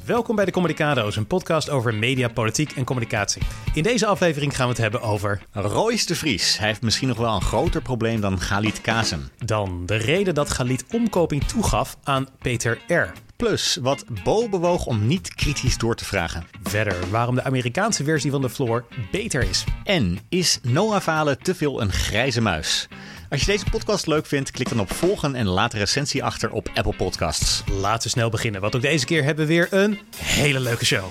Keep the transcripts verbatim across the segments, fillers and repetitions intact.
Welkom bij de Communicado's, een podcast over media, politiek en communicatie. In deze aflevering gaan we het hebben over... Royce de Vries. Hij heeft misschien nog wel een groter probleem dan Khalid Kazem. Dan de reden dat Khalid omkoping toegaf aan Peter R. Plus wat Bo bewoog om niet kritisch door te vragen. Verder waarom de Amerikaanse versie van de Floor beter is. En is Noah Valen te veel een grijze muis? Als je deze podcast leuk vindt, klik dan op volgen en laat een recensie achter op Apple Podcasts. Laten we snel beginnen, want ook deze keer hebben we weer een hele leuke show.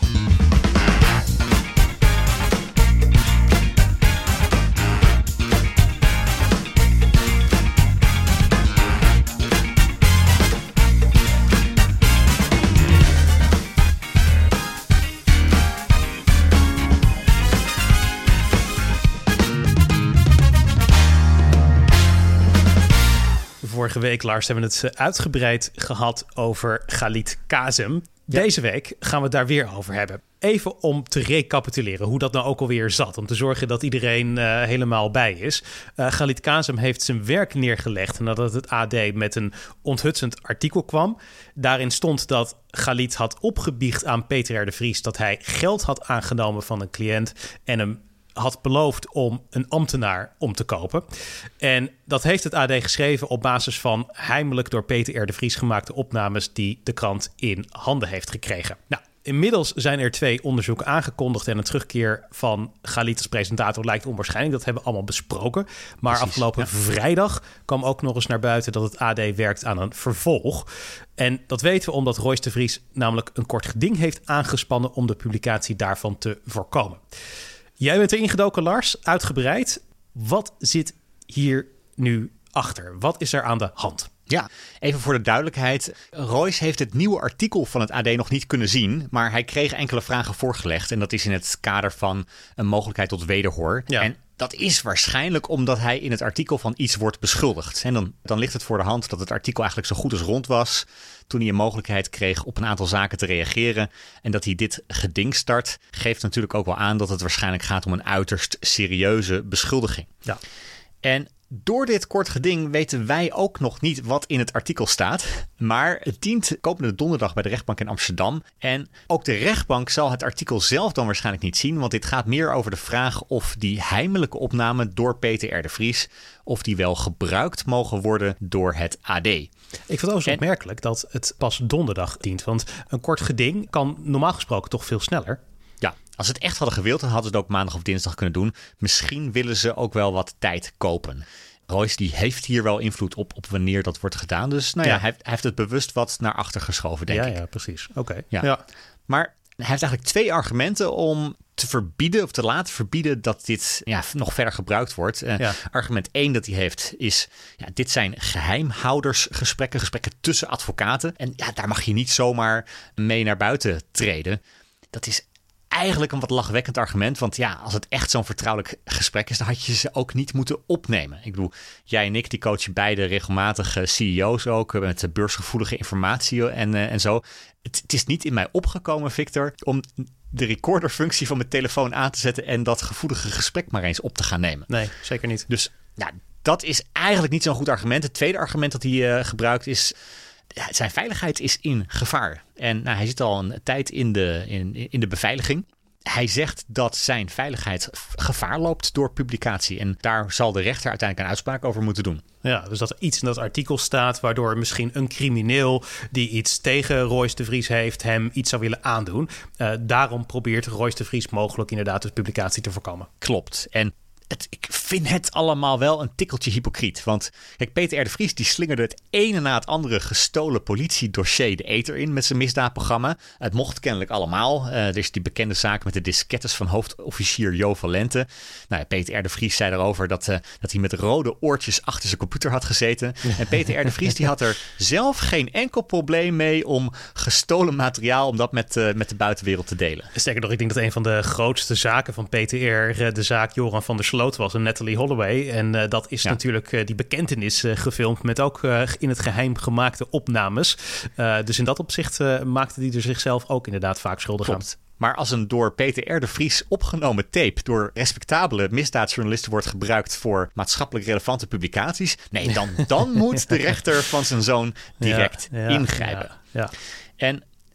Vorige week, Lars, hebben we het uitgebreid gehad over Khalid Kazem. Deze ja. week gaan we het daar weer over hebben. Even om te recapituleren hoe dat nou ook alweer zat. Om te zorgen dat iedereen uh, helemaal bij is. Uh, Khalid Kazem heeft zijn werk neergelegd nadat het A D met een onthutsend artikel kwam. Daarin stond dat Khalid had opgebiecht aan Peter R. de Vries dat hij geld had aangenomen van een cliënt en hem had beloofd om een ambtenaar om te kopen. En dat heeft het A D geschreven op basis van heimelijk door Peter R. de Vries gemaakte opnames die de krant in handen heeft gekregen. Nou, inmiddels zijn er twee onderzoeken aangekondigd en een terugkeer van Khalid als presentator lijkt onwaarschijnlijk. Dat hebben we allemaal besproken. Maar Precies, afgelopen ja. vrijdag kwam ook nog eens naar buiten dat het A D werkt aan een vervolg. En dat weten we omdat Royce de Vries namelijk een kort geding heeft aangespannen om de publicatie daarvan te voorkomen. Jij bent erin gedoken, Lars, uitgebreid. Wat zit hier nu achter? Wat is er aan de hand? Ja, even voor de duidelijkheid. Royce heeft het nieuwe artikel van het A D nog niet kunnen zien, maar hij kreeg enkele vragen voorgelegd. En dat is in het kader van een mogelijkheid tot wederhoor. Ja. En dat is waarschijnlijk omdat hij in het artikel van iets wordt beschuldigd. En dan, dan ligt het voor de hand dat het artikel eigenlijk zo goed als rond was toen hij een mogelijkheid kreeg op een aantal zaken te reageren. En dat hij dit geding start, geeft natuurlijk ook wel aan dat het waarschijnlijk gaat om een uiterst serieuze beschuldiging. Ja. En door dit kort geding weten wij ook nog niet wat in het artikel staat. Maar het dient komende donderdag bij de rechtbank in Amsterdam. En ook de rechtbank zal het artikel zelf dan waarschijnlijk niet zien. Want dit gaat meer over de vraag of die heimelijke opname door Peter R. de Vries, of die wel gebruikt mogen worden door het A D. Ik vind het ook zo opmerkelijk dat het pas donderdag dient. Want een kort geding kan normaal gesproken toch veel sneller. Ja, als ze het echt hadden gewild, dan hadden ze het ook maandag of dinsdag kunnen doen. Misschien willen ze ook wel wat tijd kopen. Royce die heeft hier wel invloed op, op wanneer dat wordt gedaan. Dus nou ja, ja. Hij, hij heeft het bewust wat naar achter geschoven, denk ja, ik. Ja, precies. Oké. Okay. Ja. Ja. Maar hij heeft eigenlijk twee argumenten om te verbieden of te laten verbieden dat dit ja, nog verder gebruikt wordt. Uh, ja. Argument één dat hij heeft is, ja, dit zijn geheimhoudersgesprekken, gesprekken tussen advocaten. En ja, daar mag je niet zomaar mee naar buiten treden. Dat is eigenlijk een wat lachwekkend argument. Want ja, als het echt zo'n vertrouwelijk gesprek is, dan had je ze ook niet moeten opnemen. Ik bedoel, jij en ik die coachen beide regelmatig C E O's ook met beursgevoelige informatie en, uh, en zo. Het, het is niet in mij opgekomen, Victor, om de recorderfunctie van mijn telefoon aan te zetten en dat gevoelige gesprek maar eens op te gaan nemen. Nee, zeker niet. Dus nou, dat is eigenlijk niet zo'n goed argument. Het tweede argument dat hij uh, gebruikt is, zijn veiligheid is in gevaar. En nou, hij zit al een tijd in de, in, in de beveiliging. Hij zegt dat zijn veiligheid gevaar loopt door publicatie. En daar zal de rechter uiteindelijk een uitspraak over moeten doen. Ja, dus dat er iets in dat artikel staat waardoor misschien een crimineel die iets tegen Royce de Vries heeft hem iets zou willen aandoen. Uh, daarom probeert Royce de Vries mogelijk inderdaad de publicatie te voorkomen. Klopt. En Het, ik vind het allemaal wel een tikkeltje hypocriet. Want kijk, Peter R. de Vries die slingerde het ene na het andere gestolen politiedossier de ether in met zijn misdaadprogramma. Het mocht kennelijk allemaal. Uh, er is die bekende zaak met de diskettes van hoofdofficier Jo Valente. Nou ja, Peter R. de Vries zei erover dat, uh, dat hij met rode oortjes achter zijn computer had gezeten. En Peter R. de Vries die had er zelf geen enkel probleem mee om gestolen materiaal, om dat met, uh, met de buitenwereld te delen. Sterker nog, ik denk dat een van de grootste zaken van Peter R. de zaak Joran van der Sloot was en Natalie Holloway. En uh, dat is ja. natuurlijk uh, die bekentenis uh, gefilmd met ook uh, in het geheim gemaakte opnames. Uh, dus in dat opzicht uh, maakte die er zichzelf ook inderdaad vaak schuldig Klopt. aan. Maar als een door Peter R. de Vries opgenomen tape door respectabele misdaadjournalisten wordt gebruikt voor maatschappelijk relevante publicaties, nee, dan, dan moet de rechter van zijn zoon direct ja, ja, ingrijpen. Ja, ja. En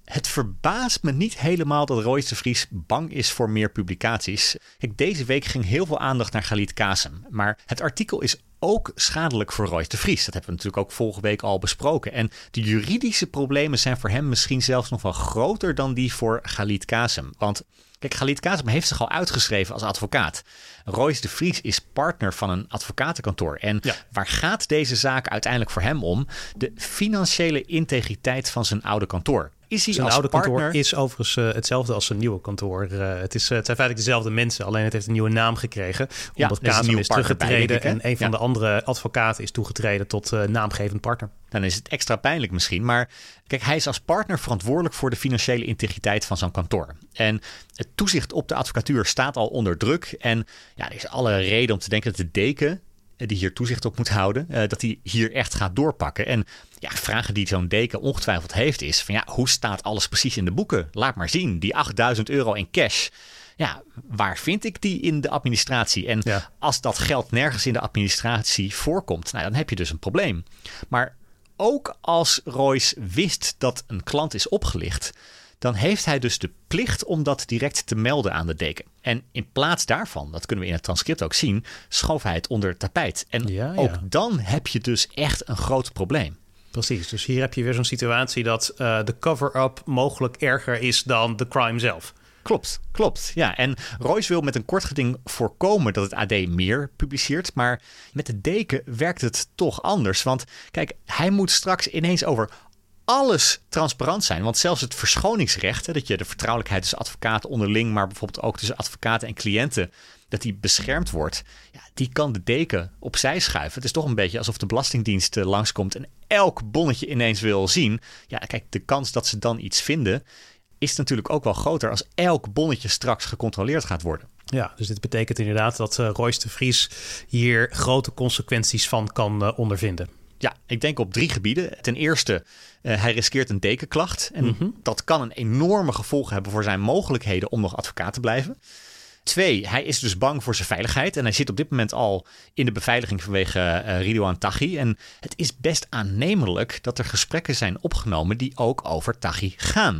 Het verbaast me niet helemaal dat Royce de Vries bang is voor meer publicaties. Kijk, deze week ging heel veel aandacht naar Khalid Qasem. Maar het artikel is ook schadelijk voor Royce de Vries. Dat hebben we natuurlijk ook vorige week al besproken. En de juridische problemen zijn voor hem misschien zelfs nog wel groter dan die voor Khalid Qasem. Want kijk, Khalid Qasem heeft zich al uitgeschreven als advocaat. Royce de Vries is partner van een advocatenkantoor. En ja. waar gaat deze zaak uiteindelijk voor hem om? De financiële integriteit van zijn oude kantoor. Is hij zijn als oude partner... kantoor is overigens uh, hetzelfde als zijn nieuwe kantoor. Uh, het, is, uh, het zijn feitelijk dezelfde mensen, alleen het heeft een nieuwe naam gekregen. Omdat ja, Qasem is, is teruggetreden bij, en een van ja. de andere advocaten is toegetreden tot uh, naamgevend partner. Dan is het extra pijnlijk misschien, maar kijk, hij is als partner verantwoordelijk voor de financiële integriteit van zo'n kantoor. En het toezicht op de advocatuur staat al onder druk. En ja, er is alle reden om te denken dat de deken, die hier toezicht op moet houden, uh, dat hij hier echt gaat doorpakken. En ja, vragen die zo'n deken ongetwijfeld heeft is van ja, hoe staat alles precies in de boeken? Laat maar zien, die achtduizend euro in cash. Ja, waar vind ik die in de administratie? En ja. als dat geld nergens in de administratie voorkomt, nou, dan heb je dus een probleem. Maar ook als Royce wist dat een klant is opgelicht, dan heeft hij dus de plicht om dat direct te melden aan de deken. En in plaats daarvan, dat kunnen we in het transcript ook zien, schoof hij het onder het tapijt. En ja, ja. ook dan heb je dus echt een groot probleem. Precies, dus hier heb je weer zo'n situatie dat uh, de cover-up mogelijk erger is dan de crime zelf. Klopt, klopt. Ja, en Royce wil met een kort geding voorkomen dat het A D meer publiceert. Maar met de deken werkt het toch anders. Want kijk, hij moet straks ineens over alles transparant zijn. Want zelfs het verschoningsrecht, hè, dat je de vertrouwelijkheid tussen advocaten onderling, maar bijvoorbeeld ook tussen advocaten en cliënten, dat die beschermd wordt, ja, die kan de deken opzij schuiven. Het is toch een beetje alsof de Belastingdienst langskomt en elk bonnetje ineens wil zien. Ja, kijk, de kans dat ze dan iets vinden is natuurlijk ook wel groter als elk bonnetje straks gecontroleerd gaat worden. Ja, dus dit betekent inderdaad dat uh, Royce de Vries hier grote consequenties van kan uh, ondervinden. Ja, ik denk op drie gebieden. Ten eerste, uh, hij riskeert een dekenklacht. En mm-hmm. dat kan een enorme gevolg hebben voor zijn mogelijkheden om nog advocaat te blijven. Twee, hij is dus bang voor zijn veiligheid. En hij zit op dit moment al in de beveiliging vanwege uh, Ridouan Taghi. En het is best aannemelijk dat er gesprekken zijn opgenomen die ook over Taghi gaan.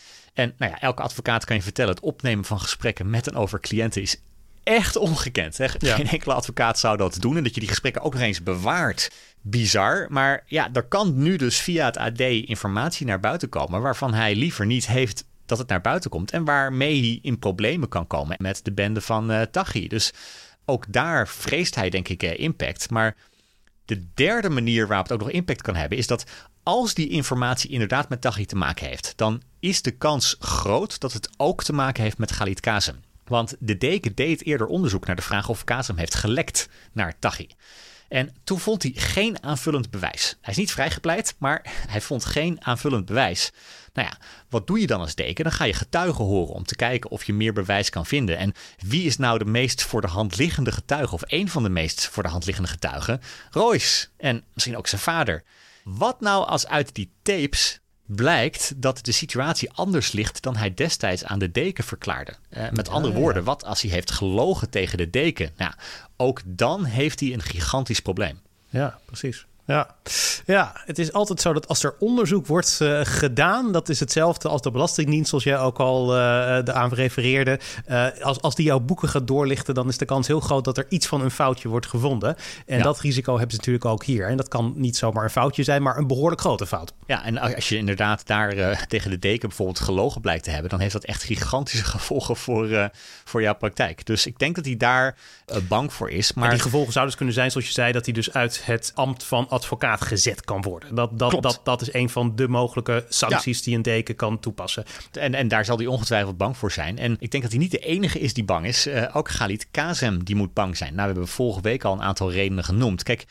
En nou ja, elke advocaat kan je vertellen, het opnemen van gesprekken met en over cliënten is echt ongekend. Hè? Ja. Geen enkele advocaat zou dat doen. En dat je die gesprekken ook nog eens bewaart. Bizar. Maar ja, er kan nu dus via het A D informatie naar buiten komen waarvan hij liever niet heeft dat het naar buiten komt. En waarmee hij in problemen kan komen met de bende van uh, Taghi. Dus ook daar vreest hij denk ik uh, impact. Maar de derde manier waarop het ook nog impact kan hebben is dat als die informatie inderdaad met Taghi te maken heeft, dan is de kans groot dat het ook te maken heeft met Khalid Qasem. Want de deken deed eerder onderzoek naar de vraag of Qasem heeft gelekt naar Taghi. En toen vond hij geen aanvullend bewijs. Hij is niet vrijgepleit, maar hij vond geen aanvullend bewijs. Nou ja, wat doe je dan als deken? Dan ga je getuigen horen om te kijken of je meer bewijs kan vinden. En wie is nou de meest voor de hand liggende getuige? Of een van de meest voor de hand liggende getuigen? Royce en misschien ook zijn vader. Wat nou als uit die tapes blijkt dat de situatie anders ligt dan hij destijds aan de deken verklaarde? Uh, met ja, andere woorden, ja. wat als hij heeft gelogen tegen de deken? Nou, ook dan heeft hij een gigantisch probleem. Ja, precies. Ja. ja, het is altijd zo dat als er onderzoek wordt uh, gedaan, dat is hetzelfde als de Belastingdienst, zoals jij ook al uh, aan refereerde. Uh, als, als die jouw boeken gaat doorlichten, dan is de kans heel groot dat er iets van een foutje wordt gevonden. En ja. dat risico hebben ze natuurlijk ook hier. En dat kan niet zomaar een foutje zijn, maar een behoorlijk grote fout. Ja, en als je inderdaad daar uh, tegen de deken bijvoorbeeld gelogen blijkt te hebben, dan heeft dat echt gigantische gevolgen voor, uh, voor jouw praktijk. Dus ik denk dat hij daar uh, bang voor is. Maar en die gevolgen zouden dus kunnen zijn, zoals je zei, dat hij dus uit het ambt van advocaat gezet kan worden. Dat, dat, dat, dat is een van de mogelijke sancties ja. die een deken kan toepassen. En, en daar zal hij ongetwijfeld bang voor zijn. En ik denk dat hij niet de enige is die bang is. Uh, ook Khalid Qasem die moet bang zijn. Nou, we hebben vorige week al een aantal redenen genoemd. Kijk,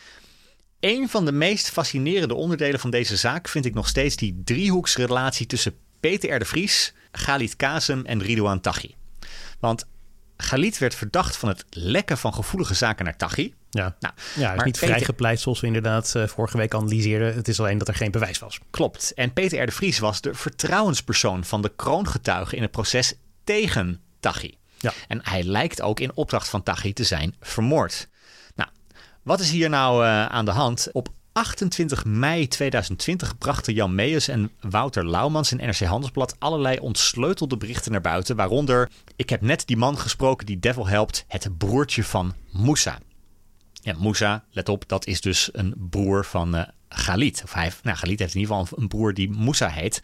een van de meest fascinerende onderdelen van deze zaak vind ik nog steeds die driehoeksrelatie tussen Peter R. de Vries, Khalid Qasem en Ridouan Taghi. Want Khalid werd verdacht van het lekken van gevoelige zaken naar Taghi. Ja, nou, ja hij is niet Peter... vrijgepleit zoals we inderdaad uh, vorige week analyseerden. Het is alleen dat er geen bewijs was. Klopt. En Peter R. de Vries was de vertrouwenspersoon van de kroongetuige in het proces tegen Taghi. Ja. En hij lijkt ook in opdracht van Taghi te zijn vermoord. Nou, wat is hier nou uh, aan de hand? Op achtentwintig mei tweeduizend twintig brachten Jan Meijers en Wouter Laumans in N R C Handelsblad allerlei ontsleutelde berichten naar buiten. Waaronder, ik heb net die man gesproken die Devil helpt, het broertje van Moussa. Ja, Moussa, let op, dat is dus een broer van uh, Khalid. Of hij, nou, Khalid heeft in ieder geval een broer die Moussa heet.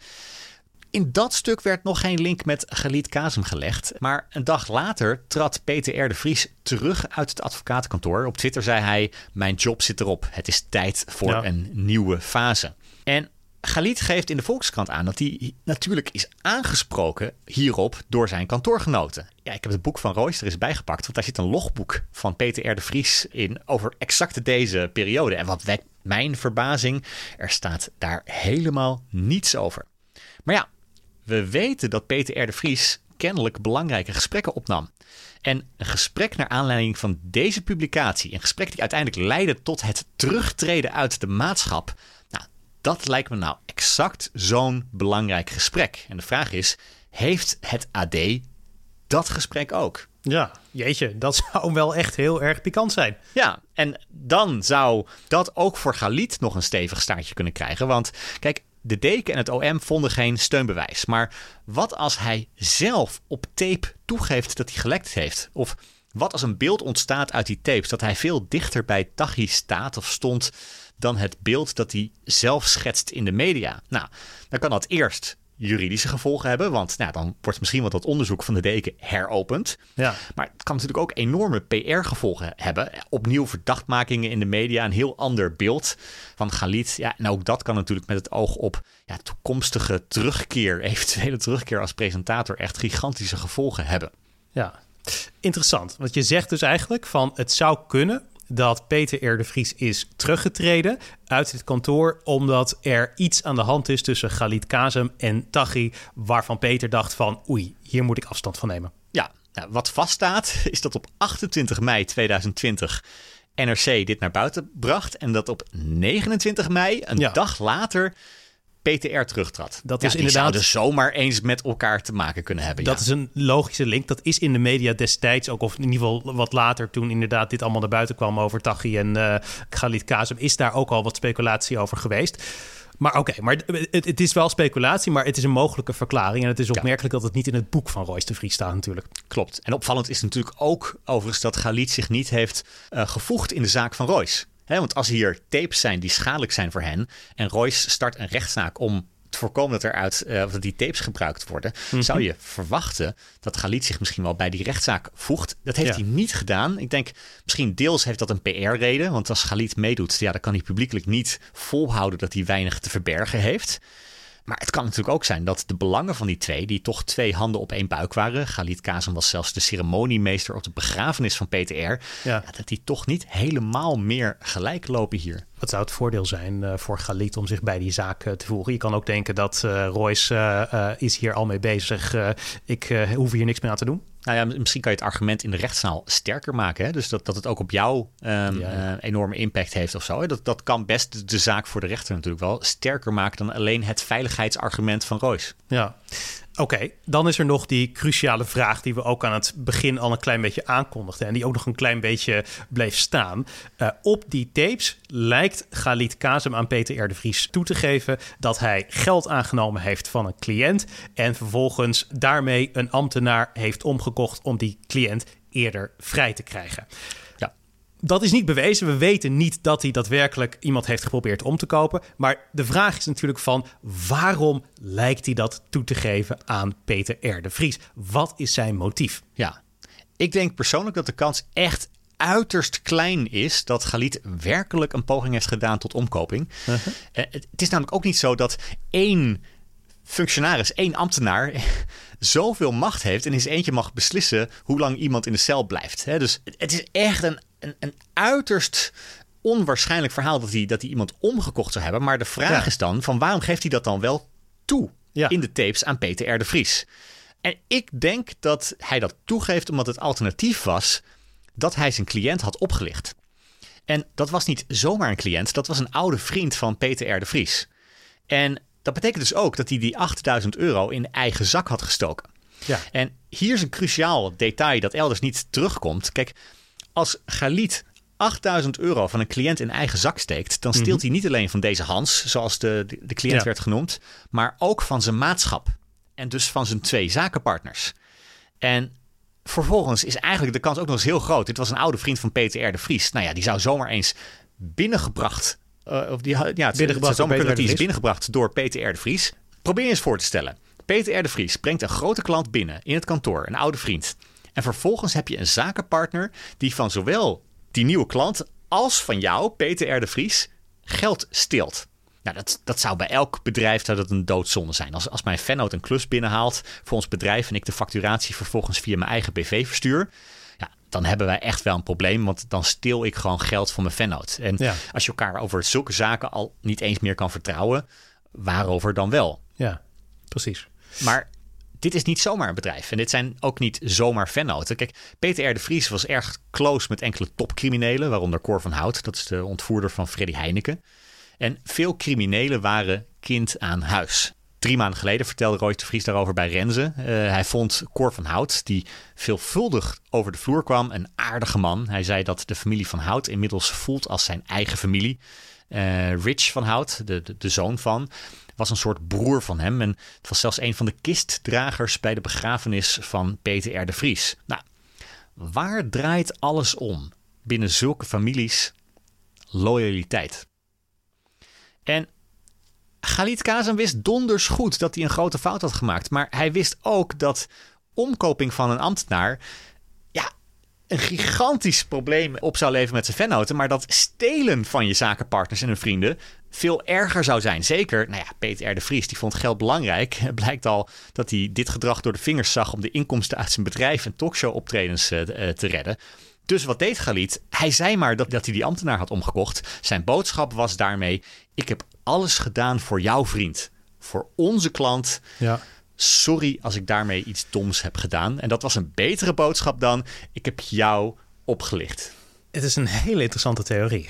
In dat stuk werd nog geen link met Khalid Kazem gelegd. Maar een dag later trad Peter R. de Vries terug uit het advocatenkantoor. Op Twitter zei hij, mijn job zit erop. Het is tijd voor ja. een nieuwe fase. En Khalid geeft in de Volkskrant aan dat hij natuurlijk is aangesproken hierop door zijn kantoorgenoten. Ja, ik heb het boek van Royce er eens bijgepakt, want daar zit een logboek van Peter R. de Vries in over exact deze periode. En wat wekt mijn verbazing, er staat daar helemaal niets over. Maar ja, we weten dat Peter R. de Vries kennelijk belangrijke gesprekken opnam. En een gesprek naar aanleiding van deze publicatie, een gesprek die uiteindelijk leidde tot het terugtreden uit de maatschap, nou, dat lijkt me nou exact zo'n belangrijk gesprek. En de vraag is, heeft het A D dat gesprek ook? Ja, jeetje, dat zou wel echt heel erg pikant zijn. Ja, en dan zou dat ook voor Khalid nog een stevig staartje kunnen krijgen. Want kijk, de deken en het O M vonden geen steunbewijs. Maar wat als hij zelf op tape toegeeft dat hij gelekt heeft? Of wat als een beeld ontstaat uit die tapes dat hij veel dichter bij Taghi staat of stond dan het beeld dat hij zelf schetst in de media? Nou, dan kan dat eerst juridische gevolgen hebben, want nou, dan wordt misschien wel dat onderzoek van de deken heropend. Ja. Maar het kan natuurlijk ook enorme P R-gevolgen hebben. Opnieuw verdachtmakingen in de media, een heel ander beeld van Khalid. Ja, en ook dat kan natuurlijk met het oog op ja, toekomstige terugkeer, eventuele terugkeer als presentator, echt gigantische gevolgen hebben. Ja, interessant. Want je zegt dus eigenlijk van het zou kunnen dat Peter R. de Vries is teruggetreden uit het kantoor omdat er iets aan de hand is tussen Khalid Kazem en Taghi, waarvan Peter dacht van oei, hier moet ik afstand van nemen. Ja, nou, wat vaststaat is dat op achtentwintig mei tweeduizend twintig N R C dit naar buiten bracht en dat op negenentwintig mei, een ja. dag later, Peter R. terugtrad. Dat ja, is die inderdaad zouden zomaar eens met elkaar te maken kunnen hebben. Dat ja. is een logische link. Dat is in de media destijds ook, of in ieder geval wat later, toen inderdaad dit allemaal naar buiten kwam over Taghi en uh, Khalid Kazem, is daar ook al wat speculatie over geweest. Maar oké, okay, maar het, het is wel speculatie, maar het is een mogelijke verklaring. En het is opmerkelijk ja. dat het niet in het boek van Royce de Vries staat natuurlijk. Klopt. En opvallend is natuurlijk ook overigens dat Khalid zich niet heeft uh, gevoegd in de zaak van Royce. He, want als hier tapes zijn die schadelijk zijn voor hen en Royce start een rechtszaak om te voorkomen dat, er uit, uh, dat die tapes gebruikt worden, mm-hmm. zou je verwachten dat Khalid zich misschien wel bij die rechtszaak voegt. Dat heeft ja. hij niet gedaan. Ik denk misschien deels heeft dat een P R-reden, want als Khalid meedoet, ja, dan kan hij publiekelijk niet volhouden dat hij weinig te verbergen heeft. Maar het kan natuurlijk ook zijn dat de belangen van die twee, die toch twee handen op één buik waren. Khalid Kazem was zelfs de ceremoniemeester op de begrafenis van Peter R. Ja. Ja, dat die toch niet helemaal meer gelijk lopen hier. Wat zou het voordeel zijn uh, voor Khalid om zich bij die zaak uh, te voegen? Je kan ook denken dat uh, Royce uh, uh, is hier al mee bezig. Uh, ik uh, hoef hier niks meer aan te doen. Nou ja, misschien kan je het argument in de rechtszaal sterker maken. Hè? Dus dat, dat het ook op jou um, ja, ja. Uh, enorme impact heeft of zo. Hè? Dat, dat kan best de zaak voor de rechter natuurlijk wel sterker maken dan alleen het veiligheidsargument van Royce. Ja. Oké, okay, dan is er nog die cruciale vraag die we ook aan het begin al een klein beetje aankondigden en die ook nog een klein beetje bleef staan. Uh, op die tapes lijkt Khalid Kazem aan Peter R. de Vries toe te geven dat hij geld aangenomen heeft van een cliënt en vervolgens daarmee een ambtenaar heeft omgekocht om die cliënt eerder vrij te krijgen. Dat is niet bewezen. We weten niet dat hij daadwerkelijk iemand heeft geprobeerd om te kopen. Maar de vraag is natuurlijk van waarom lijkt hij dat toe te geven aan Peter R. de Vries? Wat is zijn motief? Ja, ik denk persoonlijk dat de kans echt uiterst klein is dat Khalid werkelijk een poging heeft gedaan tot omkoping. Uh-huh. Uh, het, het is namelijk ook niet zo dat één functionaris, één ambtenaar zoveel macht heeft en in zijn eentje mag beslissen hoe lang iemand in de cel blijft. Hè? Dus het is echt een Een, een uiterst onwaarschijnlijk verhaal dat hij, dat hij iemand omgekocht zou hebben. Maar de vraag ja. is dan, van waarom geeft hij dat dan wel toe ja. in de tapes aan Peter R. de Vries? En ik denk dat hij dat toegeeft omdat het alternatief was dat hij zijn cliënt had opgelicht. En dat was niet zomaar een cliënt, dat was een oude vriend van Peter R. de Vries. En dat betekent dus ook dat hij die achtduizend euro in eigen zak had gestoken. Ja. En hier is een cruciaal detail dat elders niet terugkomt. Kijk, als Khalid achtduizend euro van een cliënt in eigen zak steekt, dan steelt mm-hmm. hij niet alleen van deze Hans, zoals de, de, de cliënt ja. werd genoemd, maar ook van zijn maatschap. En dus van zijn twee zakenpartners. En vervolgens is eigenlijk de kans ook nog eens heel groot. Dit was een oude vriend van Peter R. de Vries. Nou ja, die zou zomaar eens binnengebracht... Uh, of die, ja, het, binnengebracht het zou kunnen dat die is binnengebracht door Peter R. de Vries. Probeer je eens voor te stellen. Peter R. de Vries brengt een grote klant binnen in het kantoor, een oude vriend. En vervolgens heb je een zakenpartner die van zowel die nieuwe klant als van jou, Peter R. de Vries, geld steelt. Nou, dat, dat zou bij elk bedrijf zou dat een doodzonde zijn. Als, als mijn vennoot een klus binnenhaalt voor ons bedrijf en ik de facturatie vervolgens via mijn eigen B V verstuur, ja, dan hebben wij echt wel een probleem, want dan steel ik gewoon geld van mijn vennoot. En ja. als je elkaar over zulke zaken al niet eens meer kan vertrouwen, waarover dan wel? Ja, precies. Maar dit is niet zomaar een bedrijf. En dit zijn ook niet zomaar vennoten. Kijk, Peter R. de Vries was erg close met enkele topcriminelen, waaronder Cor van Hout. Dat is de ontvoerder van Freddy Heineken. En veel criminelen waren kind aan huis. Drie maanden geleden vertelde Roy de Vries daarover bij Renze. Uh, hij vond Cor van Hout, die veelvuldig over de vloer kwam, een aardige man. Hij zei dat de familie van Hout inmiddels voelt als zijn eigen familie. Uh, Rich van Hout, de, de, de zoon van, was een soort broer van hem. En het was zelfs een van de kistdragers bij de begrafenis van Peter R. de Vries. Nou, waar draait alles om binnen zulke families? Loyaliteit. En Khalid Kazem wist donders goed dat hij een grote fout had gemaakt. Maar hij wist ook dat omkoping van een ambtenaar ja, een gigantisch probleem op zou leveren met zijn vennoten. Maar dat stelen van je zakenpartners en hun vrienden veel erger zou zijn. Zeker, nou ja, Peter R. de Vries die vond geld belangrijk. Het blijkt al dat hij dit gedrag door de vingers zag om de inkomsten uit zijn bedrijf en talkshow-optredens uh, te redden. Dus wat deed Khalid? Hij zei maar dat, dat hij die ambtenaar had omgekocht. Zijn boodschap was daarmee: ik heb alles gedaan voor jouw vriend. Voor onze klant. Ja. Sorry als ik daarmee iets doms heb gedaan. En dat was een betere boodschap dan: ik heb jou opgelicht. Het is een hele interessante theorie.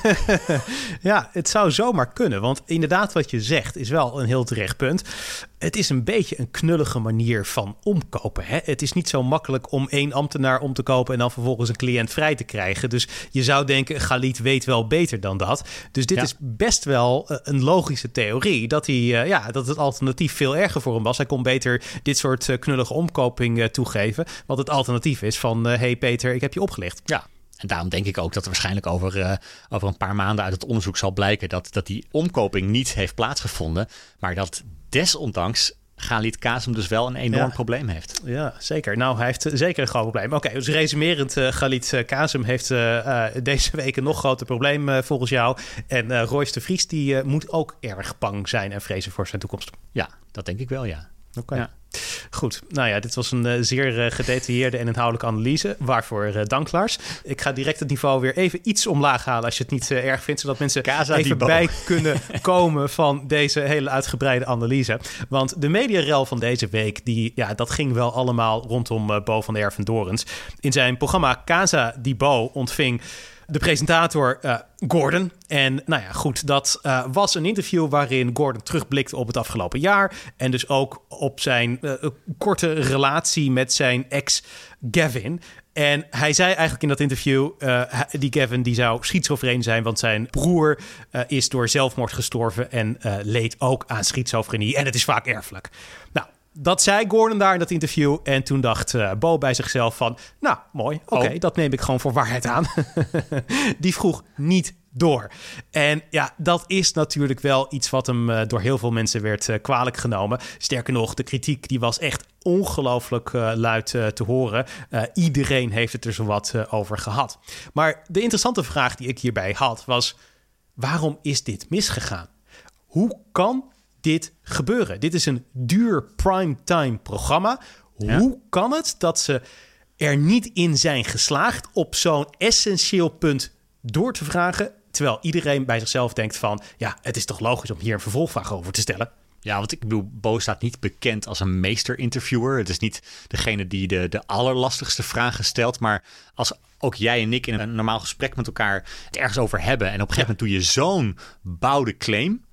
Ja, het zou zomaar kunnen. Want inderdaad wat je zegt is wel een heel terecht punt. Het is een beetje een knullige manier van omkopen. Hè? Het is niet zo makkelijk om één ambtenaar om te kopen en dan vervolgens een cliënt vrij te krijgen. Dus je zou denken, Khalid weet wel beter dan dat. Dus dit ja. is best wel een logische theorie. Dat, hij, uh, ja, dat het alternatief veel erger voor hem was. Hij kon beter dit soort uh, knullige omkoping uh, toegeven. Wat het alternatief is van, hé uh, hey Peter, ik heb je opgelicht. Ja. En daarom denk ik ook dat er waarschijnlijk over, uh, over een paar maanden uit het onderzoek zal blijken dat, dat die omkoping niet heeft plaatsgevonden. Maar dat desondanks Khalid Kazem dus wel een enorm ja. probleem heeft. Ja, zeker. Nou, hij heeft zeker een groot probleem. Oké, okay, dus resumerend, uh, Khalid Kazem heeft uh, uh, deze week een nog groter probleem uh, volgens jou. En uh, Royce de Vries die uh, moet ook erg bang zijn en vrezen voor zijn toekomst. Ja, dat denk ik wel, ja. Oké. Okay. Ja. Goed, nou ja, dit was een uh, zeer uh, gedetailleerde en inhoudelijke analyse. Waarvoor uh, dank, Lars. Ik ga direct het niveau weer even iets omlaag halen als je het niet uh, erg vindt, zodat mensen Casa even bij kunnen komen van deze hele uitgebreide analyse. Want de mediarel van deze week, die, ja, dat ging wel allemaal rondom uh, Bo van Erven-Dorens. In zijn programma Casa di Bo ontving de presentator uh, Gordon. En nou ja, goed, dat uh, was een interview waarin Gordon terugblikte op het afgelopen jaar. En dus ook op zijn uh, korte relatie met zijn ex Gavin. En hij zei eigenlijk in dat interview, uh, die Gavin die zou schizofreen zijn, want zijn broer uh, is door zelfmoord gestorven en uh, leed ook aan schizofrenie. En het is vaak erfelijk. Nou, dat zei Gordon daar in dat interview. En toen dacht uh, Bo bij zichzelf van, nou, mooi, oké, okay, oh. dat neem ik gewoon voor waarheid aan. Die vroeg niet door. En ja, dat is natuurlijk wel iets wat hem uh, door heel veel mensen werd uh, kwalijk genomen. Sterker nog, de kritiek die was echt ongelooflijk uh, luid uh, te horen. Uh, iedereen heeft het er zowat uh, over gehad. Maar de interessante vraag die ik hierbij had was, waarom is dit misgegaan? Hoe kan dit gebeuren? Dit is een duur primetime programma. Ja. Hoe kan het dat ze er niet in zijn geslaagd op zo'n essentieel punt door te vragen, terwijl iedereen bij zichzelf denkt van, ja, het is toch logisch om hier een vervolgvraag over te stellen? Ja, want ik bedoel, Bo staat niet bekend als een meester-interviewer. Het is niet degene die de, de allerlastigste vragen stelt. Maar als ook jij en ik in een normaal gesprek met elkaar het ergens over hebben en op een gegeven moment doe je zo'n bouwde claim, ja,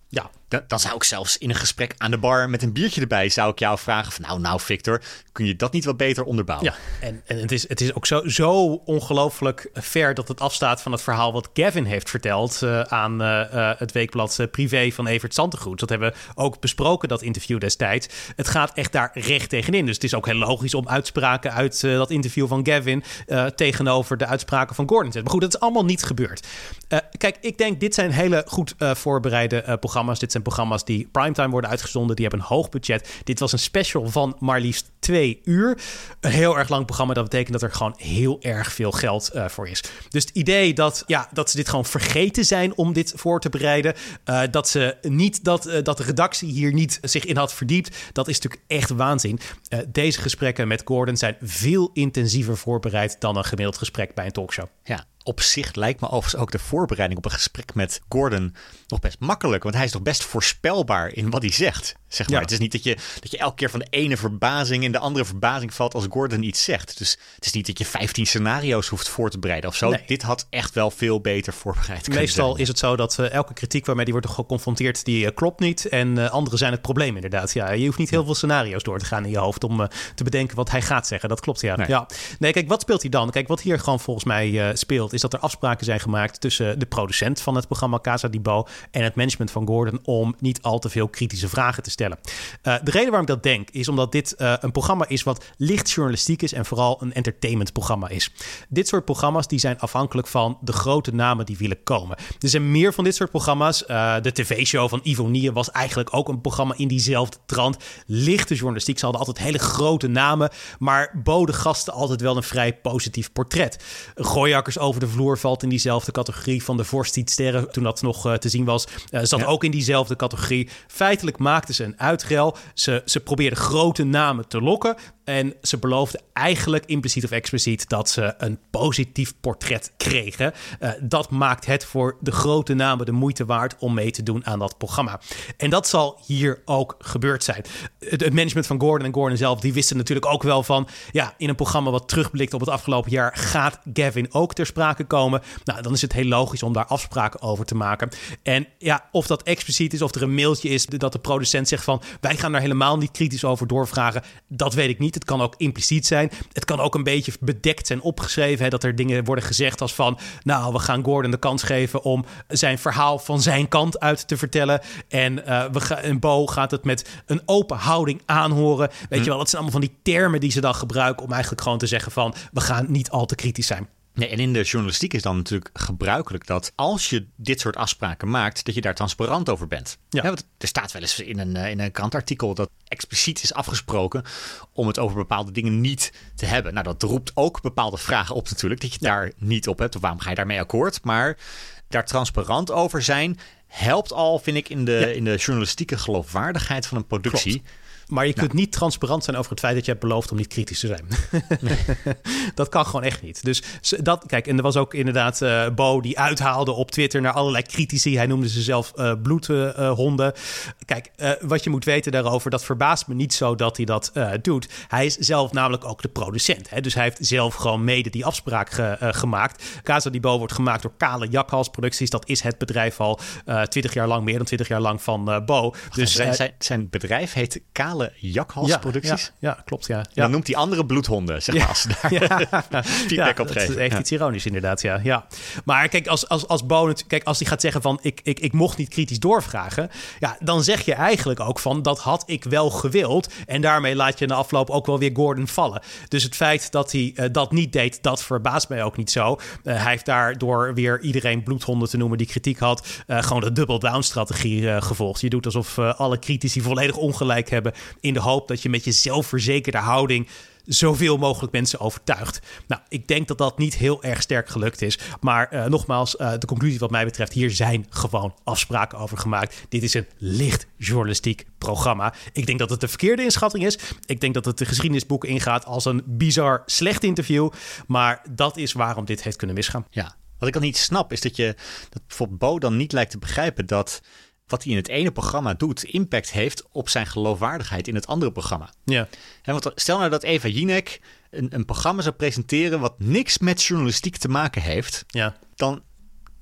Dan, dan zou ik zelfs in een gesprek aan de bar met een biertje erbij... zou ik jou vragen van nou, nou Victor, kun je dat niet wat beter onderbouwen? Ja, en, en het, is, het is ook zo, zo ongelooflijk ver dat het afstaat van het verhaal... wat Gavin heeft verteld uh, aan uh, uh, het weekblad uh, Privé van Evert Santegoed. Dat hebben we ook besproken, dat interview destijds. Het gaat echt daar recht tegenin. Dus het is ook heel logisch om uitspraken uit uh, dat interview van Gavin... Uh, tegenover de uitspraken van Gordon te zetten. Maar goed, dat is allemaal niet gebeurd. Uh, kijk, ik denk, dit zijn hele goed uh, voorbereide uh, programma's. Dit zijn programma's die primetime worden uitgezonden. Die hebben een hoog budget. Dit was een special van maar liefst twee uur. Een heel erg lang programma. Dat betekent dat er gewoon heel erg veel geld uh, voor is. Dus het idee dat, ja, dat ze dit gewoon vergeten zijn om dit voor te bereiden. Uh, dat ze niet dat, uh, dat de redactie hier niet zich in had verdiept. Dat is natuurlijk echt waanzin. Uh, deze gesprekken met Gordon zijn veel intensiever voorbereid dan een gemiddeld gesprek bij een talkshow. Ja. Op zich lijkt me overigens ook de voorbereiding op een gesprek met Gordon nog best makkelijk. Want hij is toch best voorspelbaar in wat hij zegt. Zeg maar. Ja. Het is niet dat je, dat je elke keer van de ene verbazing in de andere verbazing valt als Gordon iets zegt. Dus het is niet dat je vijftien scenario's hoeft voor te bereiden of zo. Nee. Dit had echt wel veel beter voorbereid kunnen Meestal zijn. Is het zo dat uh, elke kritiek waarmee die wordt geconfronteerd, die uh, klopt niet. En uh, andere zijn het probleem inderdaad. Ja, je hoeft niet heel veel scenario's door te gaan in je hoofd om uh, te bedenken wat hij gaat zeggen. Dat klopt, ja. Nee. ja. Nee, kijk, wat speelt hij dan? Kijk, wat hier gewoon volgens mij uh, speelt, is dat er afspraken zijn gemaakt tussen de producent van het programma Casa di Bo en het management van Gordon om niet al te veel kritische vragen te stellen. Uh, de reden waarom ik dat denk is omdat dit uh, een programma is wat licht journalistiek is en vooral een entertainmentprogramma is. Dit soort programma's die zijn afhankelijk van de grote namen die willen komen. Er zijn meer van dit soort programma's. Uh, de tv-show van Ivonie was eigenlijk ook een programma in diezelfde trant. Lichte journalistiek. Ze hadden altijd hele grote namen, maar boden gasten altijd wel een vrij positief portret. Gooiakkers over de vloer valt in diezelfde categorie. Van de Vorst ziet sterren, toen dat nog uh, te zien was, uh, zat ja. ook in diezelfde categorie. Feitelijk maakten ze een uitruil. Ze, ze probeerden grote namen te lokken. En ze beloofden eigenlijk impliciet of expliciet dat ze een positief portret kregen. Uh, dat maakt het voor de grote namen de moeite waard om mee te doen aan dat programma. En dat zal hier ook gebeurd zijn. Het, het management van Gordon en Gordon zelf, die wisten natuurlijk ook wel van, ja, in een programma wat terugblikt op het afgelopen jaar gaat Gavin ook ter sprake komen. Nou, dan is het heel logisch om daar afspraken over te maken. En ja, of dat expliciet is, of er een mailtje is dat de producent zegt van, wij gaan daar helemaal niet kritisch over doorvragen, dat weet ik niet. Het kan ook impliciet zijn. Het kan ook een beetje bedekt zijn opgeschreven. Hè, dat er dingen worden gezegd als van, nou, we gaan Gordon de kans geven om zijn verhaal van zijn kant uit te vertellen. En, uh, we ga, en Bo gaat het met een open houding aanhoren. Weet hm. je wel, dat zijn allemaal van die termen die ze dan gebruiken om eigenlijk gewoon te zeggen van, we gaan niet al te kritisch zijn. Nee, en in de journalistiek is dan natuurlijk gebruikelijk dat als je dit soort afspraken maakt, dat je daar transparant over bent. Ja. Ja, want er staat wel eens in een, in een krantartikel dat expliciet is afgesproken om het over bepaalde dingen niet te hebben. Nou, dat roept ook bepaalde vragen op natuurlijk, dat je het ja. daar niet op hebt. Of waarom ga je daarmee akkoord? Maar daar transparant over zijn helpt al, vind ik, in de, ja. in de journalistieke geloofwaardigheid van een productie. Klopt. Maar je kunt nou. niet transparant zijn over het feit dat je hebt beloofd om niet kritisch te zijn. Nee. Dat kan gewoon echt niet. Dus dat, kijk, en er was ook inderdaad uh, Bo die uithaalde op Twitter naar allerlei critici. Hij noemde ze zelf uh, bloedhonden. Uh, kijk, uh, wat je moet weten daarover, dat verbaast me niet zo dat hij dat uh, doet. Hij is zelf namelijk ook de producent. Hè? Dus hij heeft zelf gewoon mede die afspraak ge, uh, gemaakt. Casa di Bo wordt gemaakt door Kale Jakhals Producties. Dat is het bedrijf al uh, twintig jaar lang, meer dan twintig jaar lang van uh, Bo. Dus zijn, uh, zijn, zijn bedrijf heet Kale Jakhals ja, Producties? Ja, ja, klopt, ja. ja. Dan noemt hij andere bloedhonden, zeg maar, ja, als ze daar ja, feedback ja, op geven. Dat is echt ja. iets ironisch, inderdaad, ja. ja. Maar kijk, als, als, als Bo, kijk, als hij gaat zeggen van, ik, ik, ik mocht niet kritisch doorvragen, ja, dan zeg je eigenlijk ook van, dat had ik wel gewild. En daarmee laat je in de afloop ook wel weer Gordon vallen. Dus het feit dat hij uh, dat niet deed, dat verbaast mij ook niet zo. Uh, hij heeft daardoor weer iedereen bloedhonden te noemen die kritiek had, uh, gewoon de double-down-strategie uh, gevolgd. Je doet alsof uh, alle critici volledig ongelijk hebben, in de hoop dat je met je zelfverzekerde houding zoveel mogelijk mensen overtuigt. Nou, ik denk dat dat niet heel erg sterk gelukt is. Maar uh, nogmaals, uh, de conclusie wat mij betreft, hier zijn gewoon afspraken over gemaakt. Dit is een licht journalistiek programma. Ik denk dat het de verkeerde inschatting is. Ik denk dat het de geschiedenisboeken ingaat als een bizar slecht interview. Maar dat is waarom dit heeft kunnen misgaan. Ja, wat ik al niet snap is dat je, dat bijvoorbeeld Bo dan niet lijkt te begrijpen dat wat hij in het ene programma doet, impact heeft op zijn geloofwaardigheid in het andere programma. Ja. En want stel nou dat Eva Jinek een, een programma zou presenteren wat niks met journalistiek te maken heeft. Ja. Dan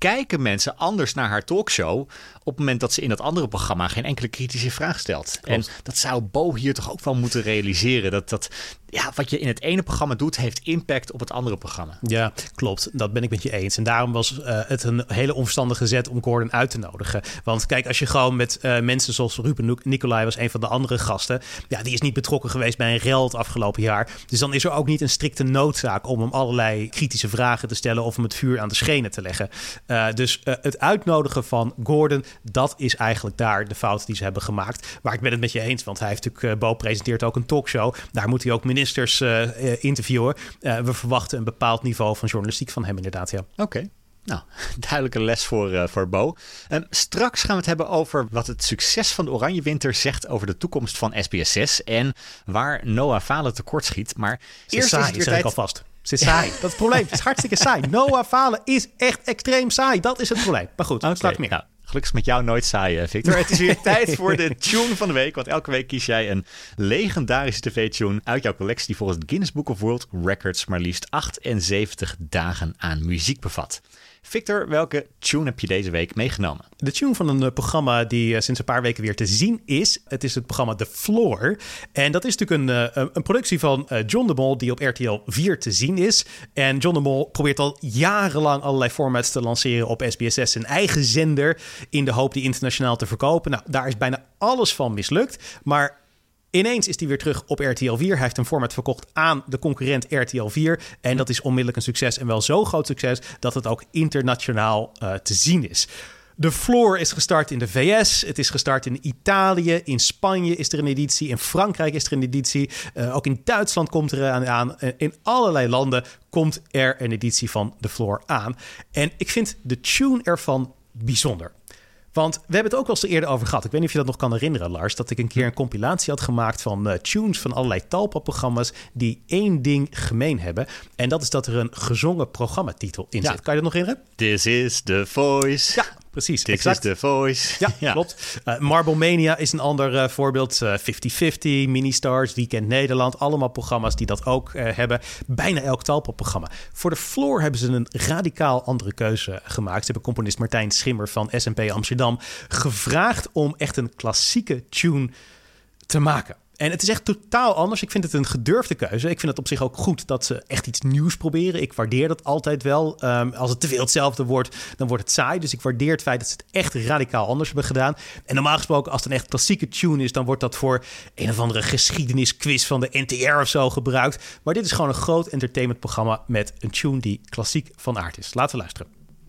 kijken mensen anders naar haar talkshow op het moment dat ze in dat andere programma geen enkele kritische vraag stelt. Klopt. En dat zou Bo hier toch ook wel moeten realiseren. Dat, dat ja, wat je in het ene programma doet, heeft impact op het andere programma. Ja, klopt. Dat ben ik met je eens. En daarom was uh, het een hele onverstandige zet om Gordon uit te nodigen. Want kijk, als je gewoon met uh, mensen zoals Ruben Nicolai was een van de andere gasten. Ja, die is niet betrokken geweest bij een rel het afgelopen jaar. Dus dan is er ook niet een strikte noodzaak om hem allerlei kritische vragen te stellen of hem het vuur aan de schenen te leggen. Uh, dus uh, het uitnodigen van Gordon, dat is eigenlijk daar de fout die ze hebben gemaakt. Maar ik ben het met je eens, want hij heeft natuurlijk, uh, Bo presenteert ook een talkshow. Daar moet hij ook ministers uh, interviewen. Uh, we verwachten een bepaald niveau van journalistiek van hem inderdaad, ja. Oké. Okay. Nou, duidelijke les voor, uh, voor Bo. Um, straks gaan we het hebben over wat het succes van de Oranje Winter zegt over de toekomst van S B S zes en waar Noah Falen tekortschiet. Maar Ze eerst saai, is het weer zeg tijd... ik alvast. Ze is saai. Dat is het probleem. Het is hartstikke saai. Noah Falen is echt extreem saai. Dat is het probleem. Maar goed, okay, straks meer. Nou, gelukkig is met jou nooit saai, Victor. Het is weer tijd voor de tune van de week. Want elke week kies jij een legendarische tv-tune uit jouw collectie die volgens het Guinness Book of World Records maar liefst achtenzeventig dagen aan muziek bevat. Victor, welke tune heb je deze week meegenomen? De tune van een uh, programma die uh, sinds een paar weken weer te zien is. Het is het programma The Floor. En dat is natuurlijk een, uh, een productie van uh, John de Mol die op R T L vier te zien is. En John de Mol probeert al jarenlang allerlei formats te lanceren op S B S zes. Zijn eigen zender in de hoop die internationaal te verkopen. Nou, daar is bijna alles van mislukt. Maar ineens is hij weer terug op R T L vier. Hij heeft een format verkocht aan de concurrent R T L vier. En dat is onmiddellijk een succes. En wel zo groot succes dat het ook internationaal uh, te zien is. The Floor is gestart in de V S. Het is gestart in Italië. In Spanje is er een editie. In Frankrijk is er een editie. Uh, ook in Duitsland komt er aan. aan. In allerlei landen komt er een editie van The Floor aan. En ik vind de tune ervan bijzonder. Want we hebben het ook wel eens eerder over gehad. Ik weet niet of je dat nog kan herinneren, Lars. Dat ik een keer een compilatie had gemaakt van uh, tunes van allerlei Talpa-programma's die één ding gemeen hebben. En dat is dat er een gezongen programmatitel in zit. Ja. Kan je dat nog herinneren? This is the voice. Ja, precies. This exact. is the voice. Ja, ja. Klopt. Uh, Marble Mania is een ander uh, voorbeeld. Uh, vijftig vijftig, Ministars, Weekend Nederland. Allemaal programma's die dat ook uh, hebben. Bijna elk Talpa-programma. Voor de Floor hebben ze een radicaal andere keuze gemaakt. Ze hebben componist Martijn Schimmer van S N P Amsterdam gevraagd om echt een klassieke tune te maken. En het is echt totaal anders. Ik vind het een gedurfde keuze. Ik vind het op zich ook goed dat ze echt iets nieuws proberen. Ik waardeer dat altijd wel. Um, als het te veel hetzelfde wordt, dan wordt het saai. Dus ik waardeer het feit dat ze het echt radicaal anders hebben gedaan. En normaal gesproken, als het een echt klassieke tune is, dan wordt dat voor een of andere geschiedenisquiz van de N T R of zo gebruikt. Maar dit is gewoon een groot entertainmentprogramma met een tune die klassiek van aard is. Laten we luisteren.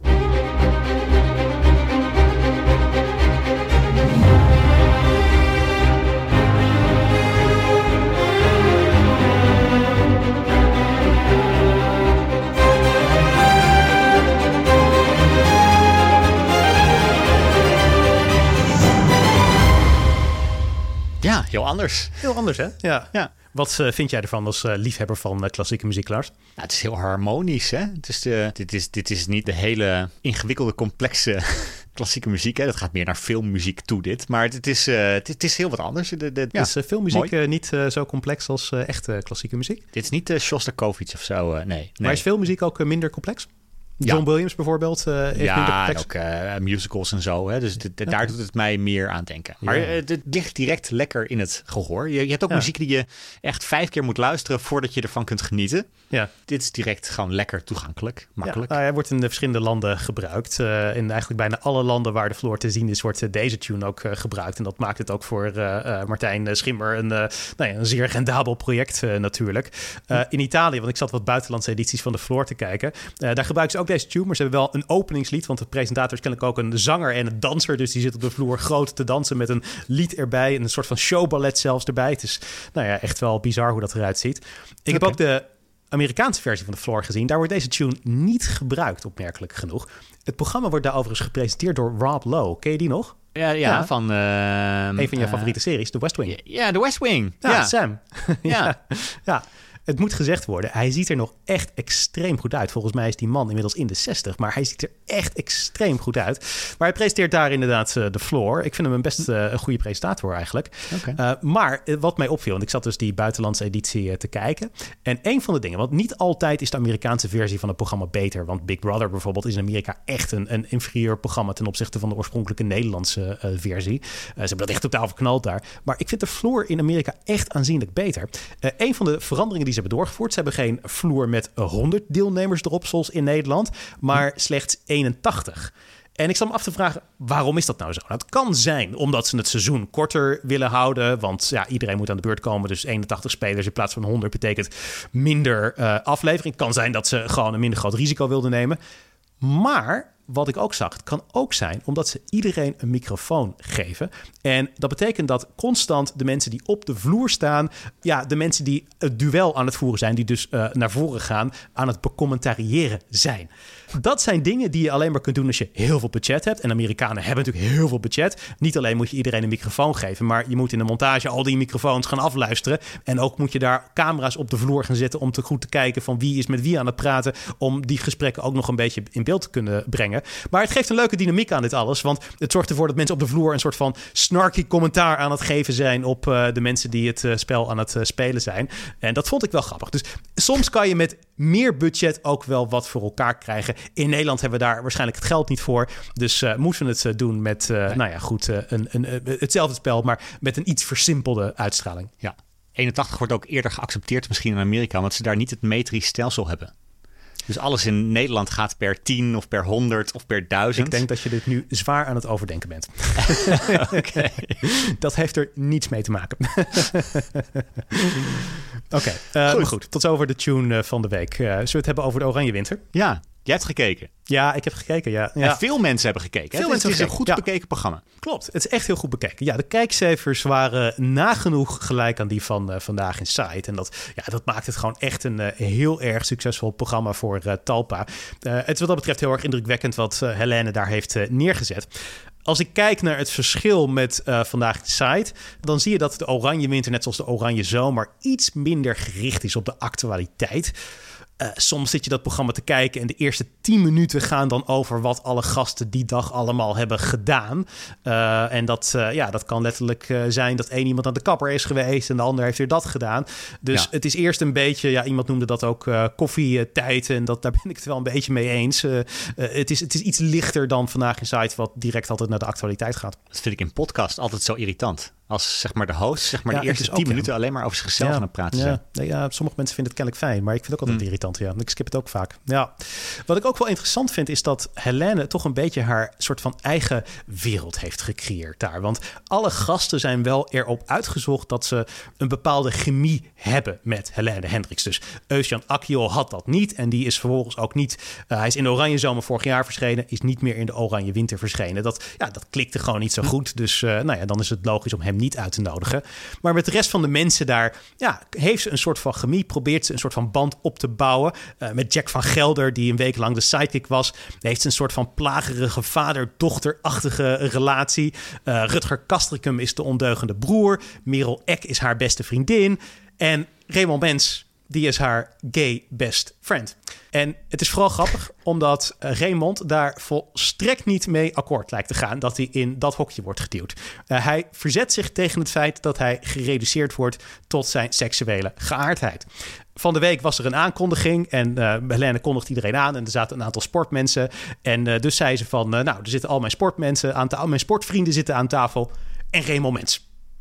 Ja, heel anders. Heel anders, hè? Ja. ja. Wat uh, vind jij ervan als uh, liefhebber van uh, klassieke muziek, Lars? Nou, het is heel harmonisch, hè? Het is de, dit, is, dit is niet de hele ingewikkelde, complexe klassieke muziek. Hè? Dat gaat meer naar filmmuziek toe, dit. Maar het is, uh, het, het is heel wat anders. De, de, ja, is uh, filmmuziek uh, niet uh, zo complex als uh, echte klassieke muziek? Dit is niet uh, Shostakovich of zo, uh, nee, nee. Maar is filmmuziek ook uh, minder complex? John ja. Williams bijvoorbeeld. Uh, ja, en ook uh, musicals en zo. Hè? Dus dit, dit, daar doet het mij meer aan denken. Maar ja. uh, het ligt direct lekker in het gehoor. Je, je hebt ook ja. muziek die je echt vijf keer moet luisteren voordat je ervan kunt genieten. Ja. Dit is direct gewoon lekker toegankelijk, makkelijk. Ja, hij wordt in de verschillende landen gebruikt. Uh, in eigenlijk bijna alle landen waar de Floor te zien is, wordt uh, deze tune ook uh, gebruikt. En dat maakt het ook voor uh, uh, Martijn Schimmer een, uh, nou ja, een zeer rendabel project uh, natuurlijk. Uh, in Italië, want ik zat wat buitenlandse edities van de Floor te kijken. Uh, daar gebruiken ze ook deze tune, maar ze hebben wel een openingslied, want de presentator is kennelijk ook een zanger en een danser, dus die zit op de vloer groot te dansen met een lied erbij en een soort van showballet zelfs erbij. Het is nou ja, echt wel bizar hoe dat eruit ziet. Ik okay. heb ook de Amerikaanse versie van de Floor gezien. Daar wordt deze tune niet gebruikt, opmerkelijk genoeg. Het programma wordt daar overigens gepresenteerd door Rob Lowe. Ken je die nog? Ja, ja, ja. van... Uh, een van je uh, favoriete series, The West Wing. Ja, The West Wing. Ja, ja. Sam. Ja. ja. het moet gezegd worden, hij ziet er nog echt extreem goed uit. Volgens mij is die man inmiddels in de zestig, maar hij ziet er echt extreem goed uit. Maar hij presenteert daar inderdaad uh, de floor. Ik vind hem een best uh, een goede presentator eigenlijk. Okay. Uh, maar uh, wat mij opviel, want ik zat dus die buitenlandse editie uh, te kijken. En een van de dingen, want niet altijd is de Amerikaanse versie van het programma beter. Want Big Brother bijvoorbeeld is in Amerika echt een, een inferieur programma ten opzichte van de oorspronkelijke Nederlandse uh, versie. Uh, ze hebben dat echt totaal verknald daar. Maar ik vind de floor in Amerika echt aanzienlijk beter. Uh, een van de veranderingen die ze hebben doorgevoerd, ze hebben geen floor met honderd deelnemers erop zoals in Nederland, maar slechts eenentachtig. En ik zat me af te vragen, waarom is dat nou zo? Nou, het kan zijn omdat ze het seizoen korter willen houden. Want ja, iedereen moet aan de beurt komen. Dus eenentachtig spelers in plaats van honderd betekent minder uh, aflevering. Het kan zijn dat ze gewoon een minder groot risico wilden nemen. Maar wat ik ook zag, het kan ook zijn omdat ze iedereen een microfoon geven. En dat betekent dat constant de mensen die op de vloer staan, ja, de mensen die het duel aan het voeren zijn, die dus uh, naar voren gaan, aan het becommentariëren zijn. Dat zijn dingen die je alleen maar kunt doen als je heel veel budget hebt. En Amerikanen hebben natuurlijk heel veel budget. Niet alleen moet je iedereen een microfoon geven, maar je moet in de montage al die microfoons gaan afluisteren. En ook moet je daar camera's op de vloer gaan zetten om te goed te kijken van wie is met wie aan het praten, om die gesprekken ook nog een beetje in beeld te kunnen brengen. Maar het geeft een leuke dynamiek aan dit alles, want het zorgt ervoor dat mensen op de vloer een soort van snarky commentaar aan het geven zijn op uh, de mensen die het uh, spel aan het uh, spelen zijn. En dat vond ik wel grappig. Dus soms kan je met meer budget ook wel wat voor elkaar krijgen. In Nederland hebben we daar waarschijnlijk het geld niet voor. Dus uh, moeten we het uh, doen met, uh, nee. nou ja, goed, uh, een, een, uh, hetzelfde spel, maar met een iets versimpelde uitstraling. Ja, eenentachtig wordt ook eerder geaccepteerd misschien in Amerika, omdat ze daar niet het metrisch stelsel hebben. Dus alles in Nederland gaat per tien of per honderd of per duizend. Ik denk dat je dit nu zwaar aan het overdenken bent. Okay. Dat heeft er niets mee te maken. Oké, okay, uh, goed. goed. Tot zover de tune van de week. Uh, zullen we het hebben over de Oranje Winter? Ja, jij hebt gekeken. Ja, ik heb gekeken, ja. ja. En veel mensen hebben gekeken. Veel het mensen is, het is een goed ja. bekeken programma. Klopt, het is echt heel goed bekeken. Ja, de kijkcijfers waren nagenoeg gelijk aan die van uh, Vandaag Inside. En dat, ja, dat maakt het gewoon echt een uh, heel erg succesvol programma voor uh, Talpa. Uh, het is wat dat betreft heel erg indrukwekkend wat uh, Helene daar heeft uh, neergezet. Als ik kijk naar het verschil met uh, Vandaag Inside, dan zie je dat de Oranje Winter, net zoals de Oranje Zomer, iets minder gericht is op de actualiteit. Uh, soms zit je dat programma te kijken en de eerste tien minuten gaan dan over wat alle gasten die dag allemaal hebben gedaan. Uh, en dat, uh, ja, dat kan letterlijk uh, zijn dat één iemand aan de kapper is geweest en de ander heeft weer dat gedaan. Dus ja. Het is eerst een beetje, ja, iemand noemde dat ook uh, koffietijd en dat, daar ben ik het wel een beetje mee eens. Uh, uh, het, is, het is iets lichter dan Vandaag Inside, wat direct altijd naar de actualiteit gaat. Dat vind ik in podcast altijd zo irritant. Als zeg maar de host, zeg maar ja, de eerste tien minuten alleen maar over zichzelf ja, aan het praten ja, zijn. nee, ja, sommige mensen vinden het kennelijk fijn, maar ik vind het ook altijd mm. irritant. Ja. Ik skip het ook vaak. Ja. Wat ik ook wel interessant vind, is dat Helene toch een beetje haar soort van eigen wereld heeft gecreëerd daar. Want alle gasten zijn wel erop uitgezocht dat ze een bepaalde chemie hebben met Helene Hendricks. Dus Eusjan Akjol had dat niet en die is vervolgens ook niet... Uh, hij is in de Oranje Zomer vorig jaar verschenen, is niet meer in de Oranje Winter verschenen. Dat, ja, dat klikte gewoon niet zo goed. Dus uh, nou ja, dan is het logisch om hem niet uit te nodigen. Maar met de rest van de mensen daar, ja, heeft ze een soort van chemie, probeert ze een soort van band op te bouwen. Uh, met Jack van Gelder, die een week lang de sidekick was, heeft ze een soort van plagerige vader-dochterachtige relatie. Uh, Rutger Kastrikum is de ondeugende broer. Merel Eck is haar beste vriendin. En Raymond Mens, die is haar gay best friend. En het is vooral grappig, omdat Raymond daar volstrekt niet mee akkoord lijkt te gaan dat hij in dat hokje wordt geduwd. Uh, hij verzet zich tegen het feit dat hij gereduceerd wordt tot zijn seksuele geaardheid. Van de week was er een aankondiging en uh, Helene kondigt iedereen aan en er zaten een aantal sportmensen. En uh, dus zei ze van, uh, nou, er zitten al mijn sportmensen aan tafel, mijn sportvrienden zitten aan tafel en Raymond Mens.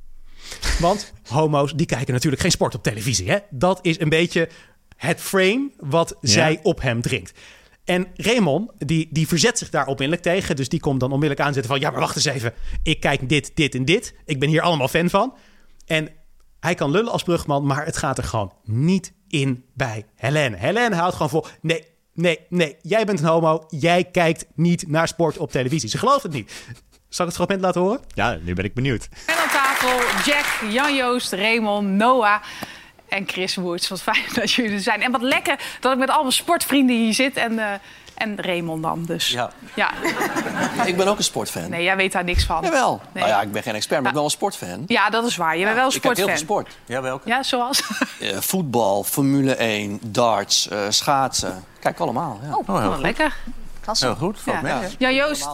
Want homo's, die kijken natuurlijk geen sport op televisie. Hè? Dat is een beetje het frame wat ja. zij op hem dringt. En Raymond, die, die verzet zich daar onmiddellijk tegen. Dus die komt dan onmiddellijk aanzetten van... ja, maar wacht eens even. Ik kijk dit, dit en dit. Ik ben hier allemaal fan van. En hij kan lullen als brugman, maar het gaat er gewoon niet in bij Helene. Helene houdt gewoon vol... nee, nee, nee. Jij bent een homo. Jij kijkt niet naar sport op televisie. Ze gelooft het niet. Zal ik het fragment laten horen? Ja, nu ben ik benieuwd. En aan tafel Jack, Jan-Joost, Raymond, Noah en Chris Woods. Wat fijn dat jullie er zijn. En wat lekker dat ik met al mijn sportvrienden hier zit. En uh, En Raymond dan dus. Ja. ja. Ik ben ook een sportfan. Nee, jij weet daar niks van. Jawel. Nee. Nou ja, ik ben geen expert, maar ik ben wel een sportfan. Ja, dat is waar. Je bent wel een Ik heb sportfan. heel veel sport. Jij welke? Ja, zoals? Uh, voetbal, Formule één, darts, uh, schaatsen. Kijk, allemaal. Ja. Oh, oh, lekker. Klasse. Heel goed. Valt Ja. mee, hè? Ja, Joost.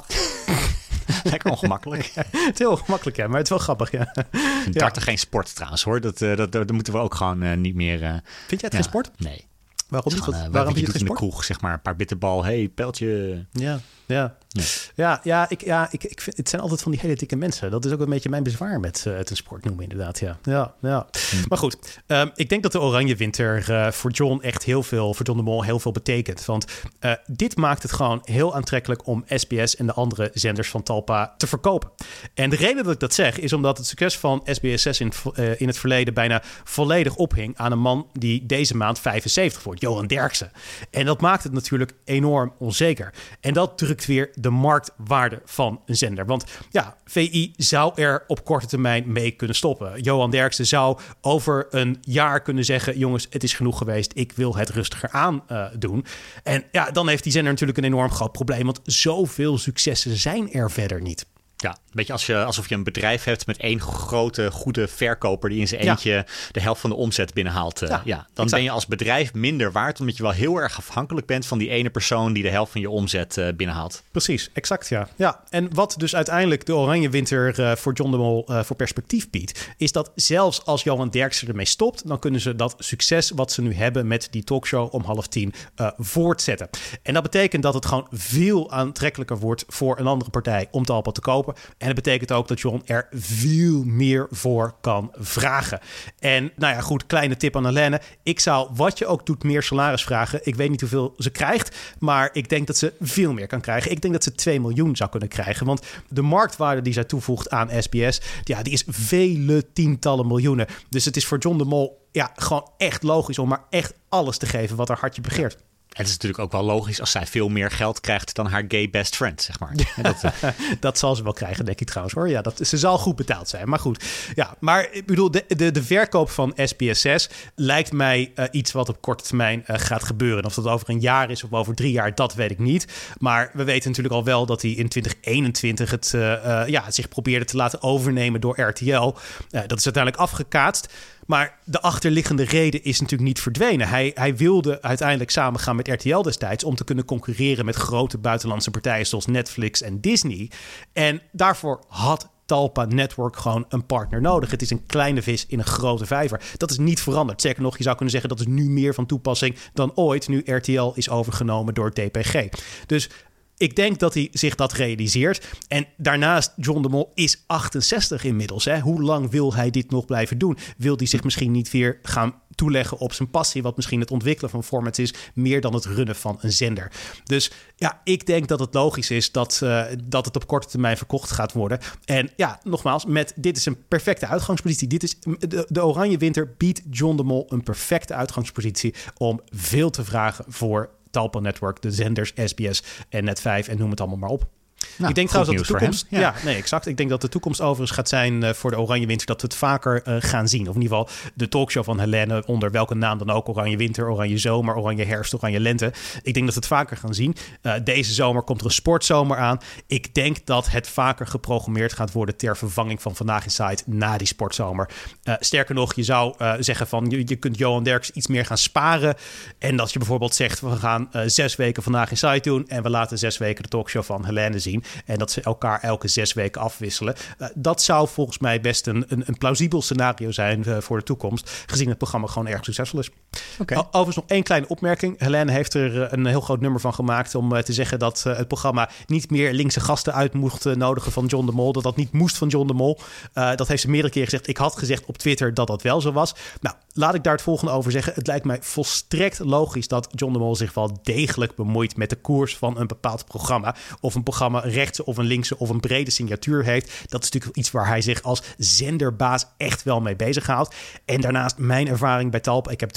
Lekker ongemakkelijk. Het is heel ongemakkelijk, hè, maar het is wel grappig. Ja. Ik darten geen sport trouwens, hoor. Dat, uh, dat, dat moeten we ook gewoon uh, niet meer... Uh, Vind jij het ja, geen sport? Nee. Waarom niet? Gewoon, uh, Waarom vind je doet het geen in de sport? kroeg, zeg maar, een paar bitterbal. Hey, pijltje. Ja, ja. Ja, ja, ja, ik, ja ik, ik vind, het zijn altijd van die hele dikke mensen. Dat is ook een beetje mijn bezwaar met uh, het een sport noemen, inderdaad. Ja, ja, ja. Hm. Maar goed, um, ik denk dat de Oranje Winter uh, voor John echt heel veel, voor John de Mol heel veel betekent. Want uh, dit maakt het gewoon heel aantrekkelijk om S B S en de andere zenders van Talpa te verkopen. En de reden dat ik dat zeg, is omdat het succes van S B S zes in, uh, in het verleden bijna volledig ophing aan een man die deze maand vijfenzeventig wordt, Johan Derksen. En dat maakt het natuurlijk enorm onzeker. En dat drukt weer de marktwaarde van een zender. Want ja, V I zou er op korte termijn mee kunnen stoppen. Johan Derksen zou over een jaar kunnen zeggen, jongens, het is genoeg geweest. Ik wil het rustiger aan uh, doen. En ja, dan heeft die zender natuurlijk een enorm groot probleem. Want zoveel successen zijn er verder niet. Ja, een beetje als je, alsof je een bedrijf hebt met één grote, goede verkoper die in zijn eentje ja. de helft van de omzet binnenhaalt. Ja, ja, dan exact. ben je als bedrijf minder waard, omdat je wel heel erg afhankelijk bent van die ene persoon die de helft van je omzet uh, binnenhaalt. Precies, exact, ja. ja. En wat dus uiteindelijk de Oranje Winter uh, voor John de Mol uh, voor perspectief biedt, is dat zelfs als Johan Derksen ermee stopt, dan kunnen ze dat succes wat ze nu hebben met die talkshow om half tien uh, voortzetten. En dat betekent dat het gewoon veel aantrekkelijker wordt voor een andere partij om Talpa te kopen. En het betekent ook dat John er veel meer voor kan vragen. En nou ja, goed, kleine tip aan Helene. Ik zou, wat je ook doet, meer salaris vragen. Ik weet niet hoeveel ze krijgt, maar ik denk dat ze veel meer kan krijgen. Ik denk dat ze twee miljoen zou kunnen krijgen. Want de marktwaarde die zij toevoegt aan S B S, ja, die is vele tientallen miljoenen. Dus het is voor John de Mol ja, gewoon echt logisch om maar echt alles te geven wat haar hartje begeert. Het is natuurlijk ook wel logisch als zij veel meer geld krijgt dan haar gay best friend, zeg maar. Ja, dat, dat zal ze wel krijgen, denk ik trouwens, hoor. Ja, dat, ze zal goed betaald zijn, maar goed. Ja, maar ik bedoel, de, de, de verkoop van S B S zes lijkt mij uh, iets wat op korte termijn uh, gaat gebeuren. Of dat over een jaar is of over drie jaar, dat weet ik niet. Maar we weten natuurlijk al wel dat hij in twintig eenentwintig het uh, uh, ja, zich probeerde te laten overnemen door R T L. Uh, dat is uiteindelijk afgekaatst. Maar de achterliggende reden is natuurlijk niet verdwenen. Hij, hij wilde uiteindelijk samengaan met R T L destijds om te kunnen concurreren met grote buitenlandse partijen zoals Netflix en Disney. En daarvoor had Talpa Network gewoon een partner nodig. Het is een kleine vis in een grote vijver. Dat is niet veranderd. Zeker nog, je zou kunnen zeggen dat is nu meer van toepassing dan ooit, nu R T L is overgenomen door T P G. Dus ik denk dat hij zich dat realiseert. En daarnaast, John de Mol is achtenzestig inmiddels. Hè? Hoe lang wil hij dit nog blijven doen? Wil hij zich misschien niet weer gaan toeleggen op zijn passie, wat misschien het ontwikkelen van formats is, meer dan het runnen van een zender. Dus ja, ik denk dat het logisch is dat, uh, dat het op korte termijn verkocht gaat worden. En ja, nogmaals, met dit is een perfecte uitgangspositie. Dit is, de, de Oranje Winter biedt John de Mol een perfecte uitgangspositie om veel te vragen voor Talpa Network, de zenders S B S en Net vijf en noem het allemaal maar op. Nou, ik denk trouwens dat de toekomst. Ja. ja, nee, exact. Ik denk dat de toekomst overigens gaat zijn uh, voor de Oranje Winter dat we het vaker uh, gaan zien. Of in ieder geval de talkshow van Helene, onder welke naam dan ook. Oranje Winter, Oranje Zomer, Oranje Herfst, Oranje Lente. Ik denk dat we het vaker gaan zien. Uh, deze zomer komt er een sportzomer aan. Ik denk dat het vaker geprogrammeerd gaat worden ter vervanging van Vandaag Inside na die sportzomer. Uh, sterker nog, je zou uh, zeggen van je, je kunt Johan Derksen iets meer gaan sparen. En dat je bijvoorbeeld zegt, we gaan uh, zes weken Vandaag Inside doen en we laten zes weken de talkshow van Helene zien. En dat ze elkaar elke zes weken afwisselen. Uh, dat zou volgens mij best een, een, een plausibel scenario zijn uh, voor de toekomst. Gezien het programma gewoon erg succesvol is. Okay. Uh, overigens nog één kleine opmerking. Helene heeft er uh, een heel groot nummer van gemaakt om uh, te zeggen dat uh, het programma niet meer linkse gasten uit mocht uh, nodigen van John de Mol. Dat dat niet moest van John de Mol. Uh, dat heeft ze meerdere keren gezegd. Ik had gezegd op Twitter dat dat wel zo was. Nou, laat ik daar het volgende over zeggen. Het lijkt mij volstrekt logisch dat John de Mol zich wel degelijk bemoeit met de koers van een bepaald programma. Of een programma rechts of een linkse of een brede signatuur heeft. Dat is natuurlijk iets waar hij zich als zenderbaas echt wel mee bezighoudt. En daarnaast mijn ervaring bij Talpa. Ik heb natuurlijk als een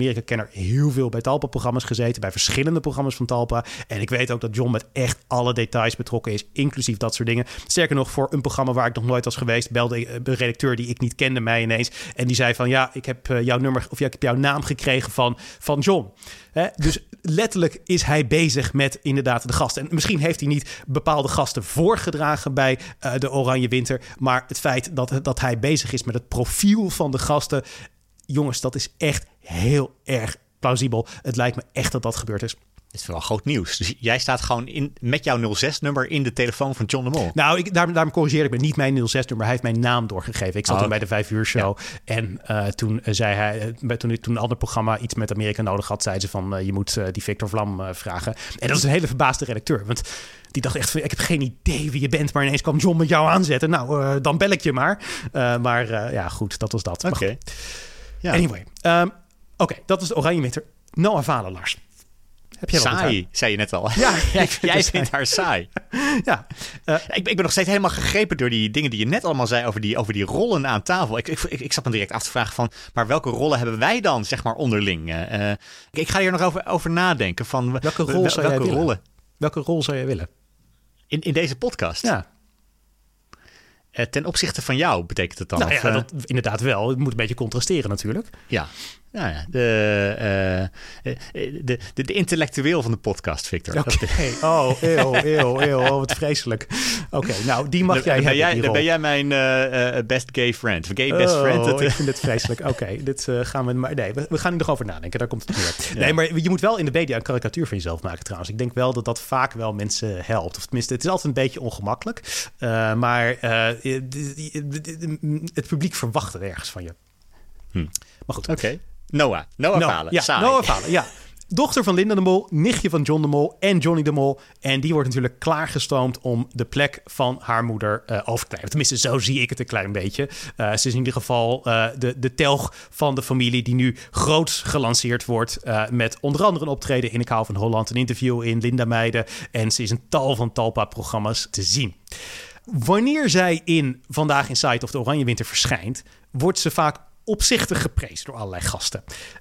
Amerika-kenner heel veel bij Talpa-programma's gezeten. Bij verschillende programma's van Talpa. En ik weet ook dat John met echt alle details betrokken is. Inclusief dat soort dingen. Sterker nog, voor een programma waar ik nog nooit was geweest, belde een redacteur die ik niet kende mij ineens. En die zei van ja, ik heb jouw nummer of ja, ik heb jouw naam gekregen van, van John. He, dus letterlijk is hij bezig met inderdaad de gasten. En misschien heeft hij niet bepaalde gasten voorgedragen bij uh, de Oranje Winter. Maar het feit dat, dat hij bezig is met het profiel van de gasten. Jongens, dat is echt heel erg plausibel. Het lijkt me echt dat dat gebeurd is. Het is wel groot nieuws. Dus jij staat gewoon in, met jouw nul zes nummer in de telefoon van John de Mol. Nou, ik, daarom, daarom corrigeer ik me. Niet mijn nul zes nummer. Hij heeft mijn naam doorgegeven. Ik zat oh, toen bij de vijf uur show. Ja. En uh, toen uh, zei hij... Uh, toen, toen een ander programma iets met Amerika nodig had, zei ze van... Uh, je moet uh, die Victor Vlam uh, vragen. En dat is een hele verbaasde redacteur. Want die dacht echt van... ik heb geen idee wie je bent. Maar ineens kwam John met jou aanzetten. Nou, uh, dan bel ik je maar. Uh, maar uh, ja, goed. Dat was dat. Oké. Okay. Ja. Anyway. Um, Oké, okay, dat is de Oranje Winter. Noah Valen, Lars. Heb jij saai, zei je net al. Ja, jij, jij vindt haar saai. Ja. Uh, ik, ik ben nog steeds helemaal gegrepen door die dingen die je net allemaal zei over die, over die rollen aan tafel. Ik, ik, ik, ik zat me direct af te vragen van, maar welke rollen hebben wij dan, zeg maar, onderling? Uh, ik, ik ga hier nog over, over nadenken. Van, welke rol wel, zou welke jij rollen? Welke rol zou jij willen? In, in deze podcast? Ja. Uh, ten opzichte van jou betekent het dan? Nou of, ja, uh, dat, inderdaad wel. Het moet een beetje contrasteren natuurlijk. Ja. Nou ja, de, uh, de, de, de intellectueel van de podcast, Victor. Oké, okay. oh, eeuw, eeuw, eeuw, oh, wat vreselijk. Oké, okay, nou, die mag dan, jij dan hebben. Jij, dan ben jij mijn uh, uh, best gay friend. Gay best oh, friend. Dat, ik vind het vreselijk. Oké, okay, dit uh, gaan we... Maar nee, we, we gaan er nog over nadenken. Daar komt het neer. Ja. Nee, maar je moet wel in de media een karikatuur van jezelf maken trouwens. Ik denk wel dat dat vaak wel mensen helpt. Of tenminste, het is altijd een beetje ongemakkelijk. Uh, maar uh, het publiek verwacht het ergens van je. Hm. Maar goed. Oké. Okay. Noah. Noah no, Valen. Ja, Saai. Noah Valen, ja. Dochter van Linda de Mol, nichtje van John de Mol en Johnny de Mol. En die wordt natuurlijk klaargestoomd om de plek van haar moeder uh, over te nemen. Tenminste, zo zie ik het een klein beetje. Uh, ze is in ieder geval uh, de, de telg van de familie die nu groots gelanceerd wordt. Uh, met onder andere een optreden in Ik hou van Holland, een interview in Linda Meijden. En ze is een tal van Talpa-programma's te zien. Wanneer zij in Vandaag in Sight of de Oranje Winter verschijnt, wordt ze vaak opzichtig geprezen door allerlei gasten.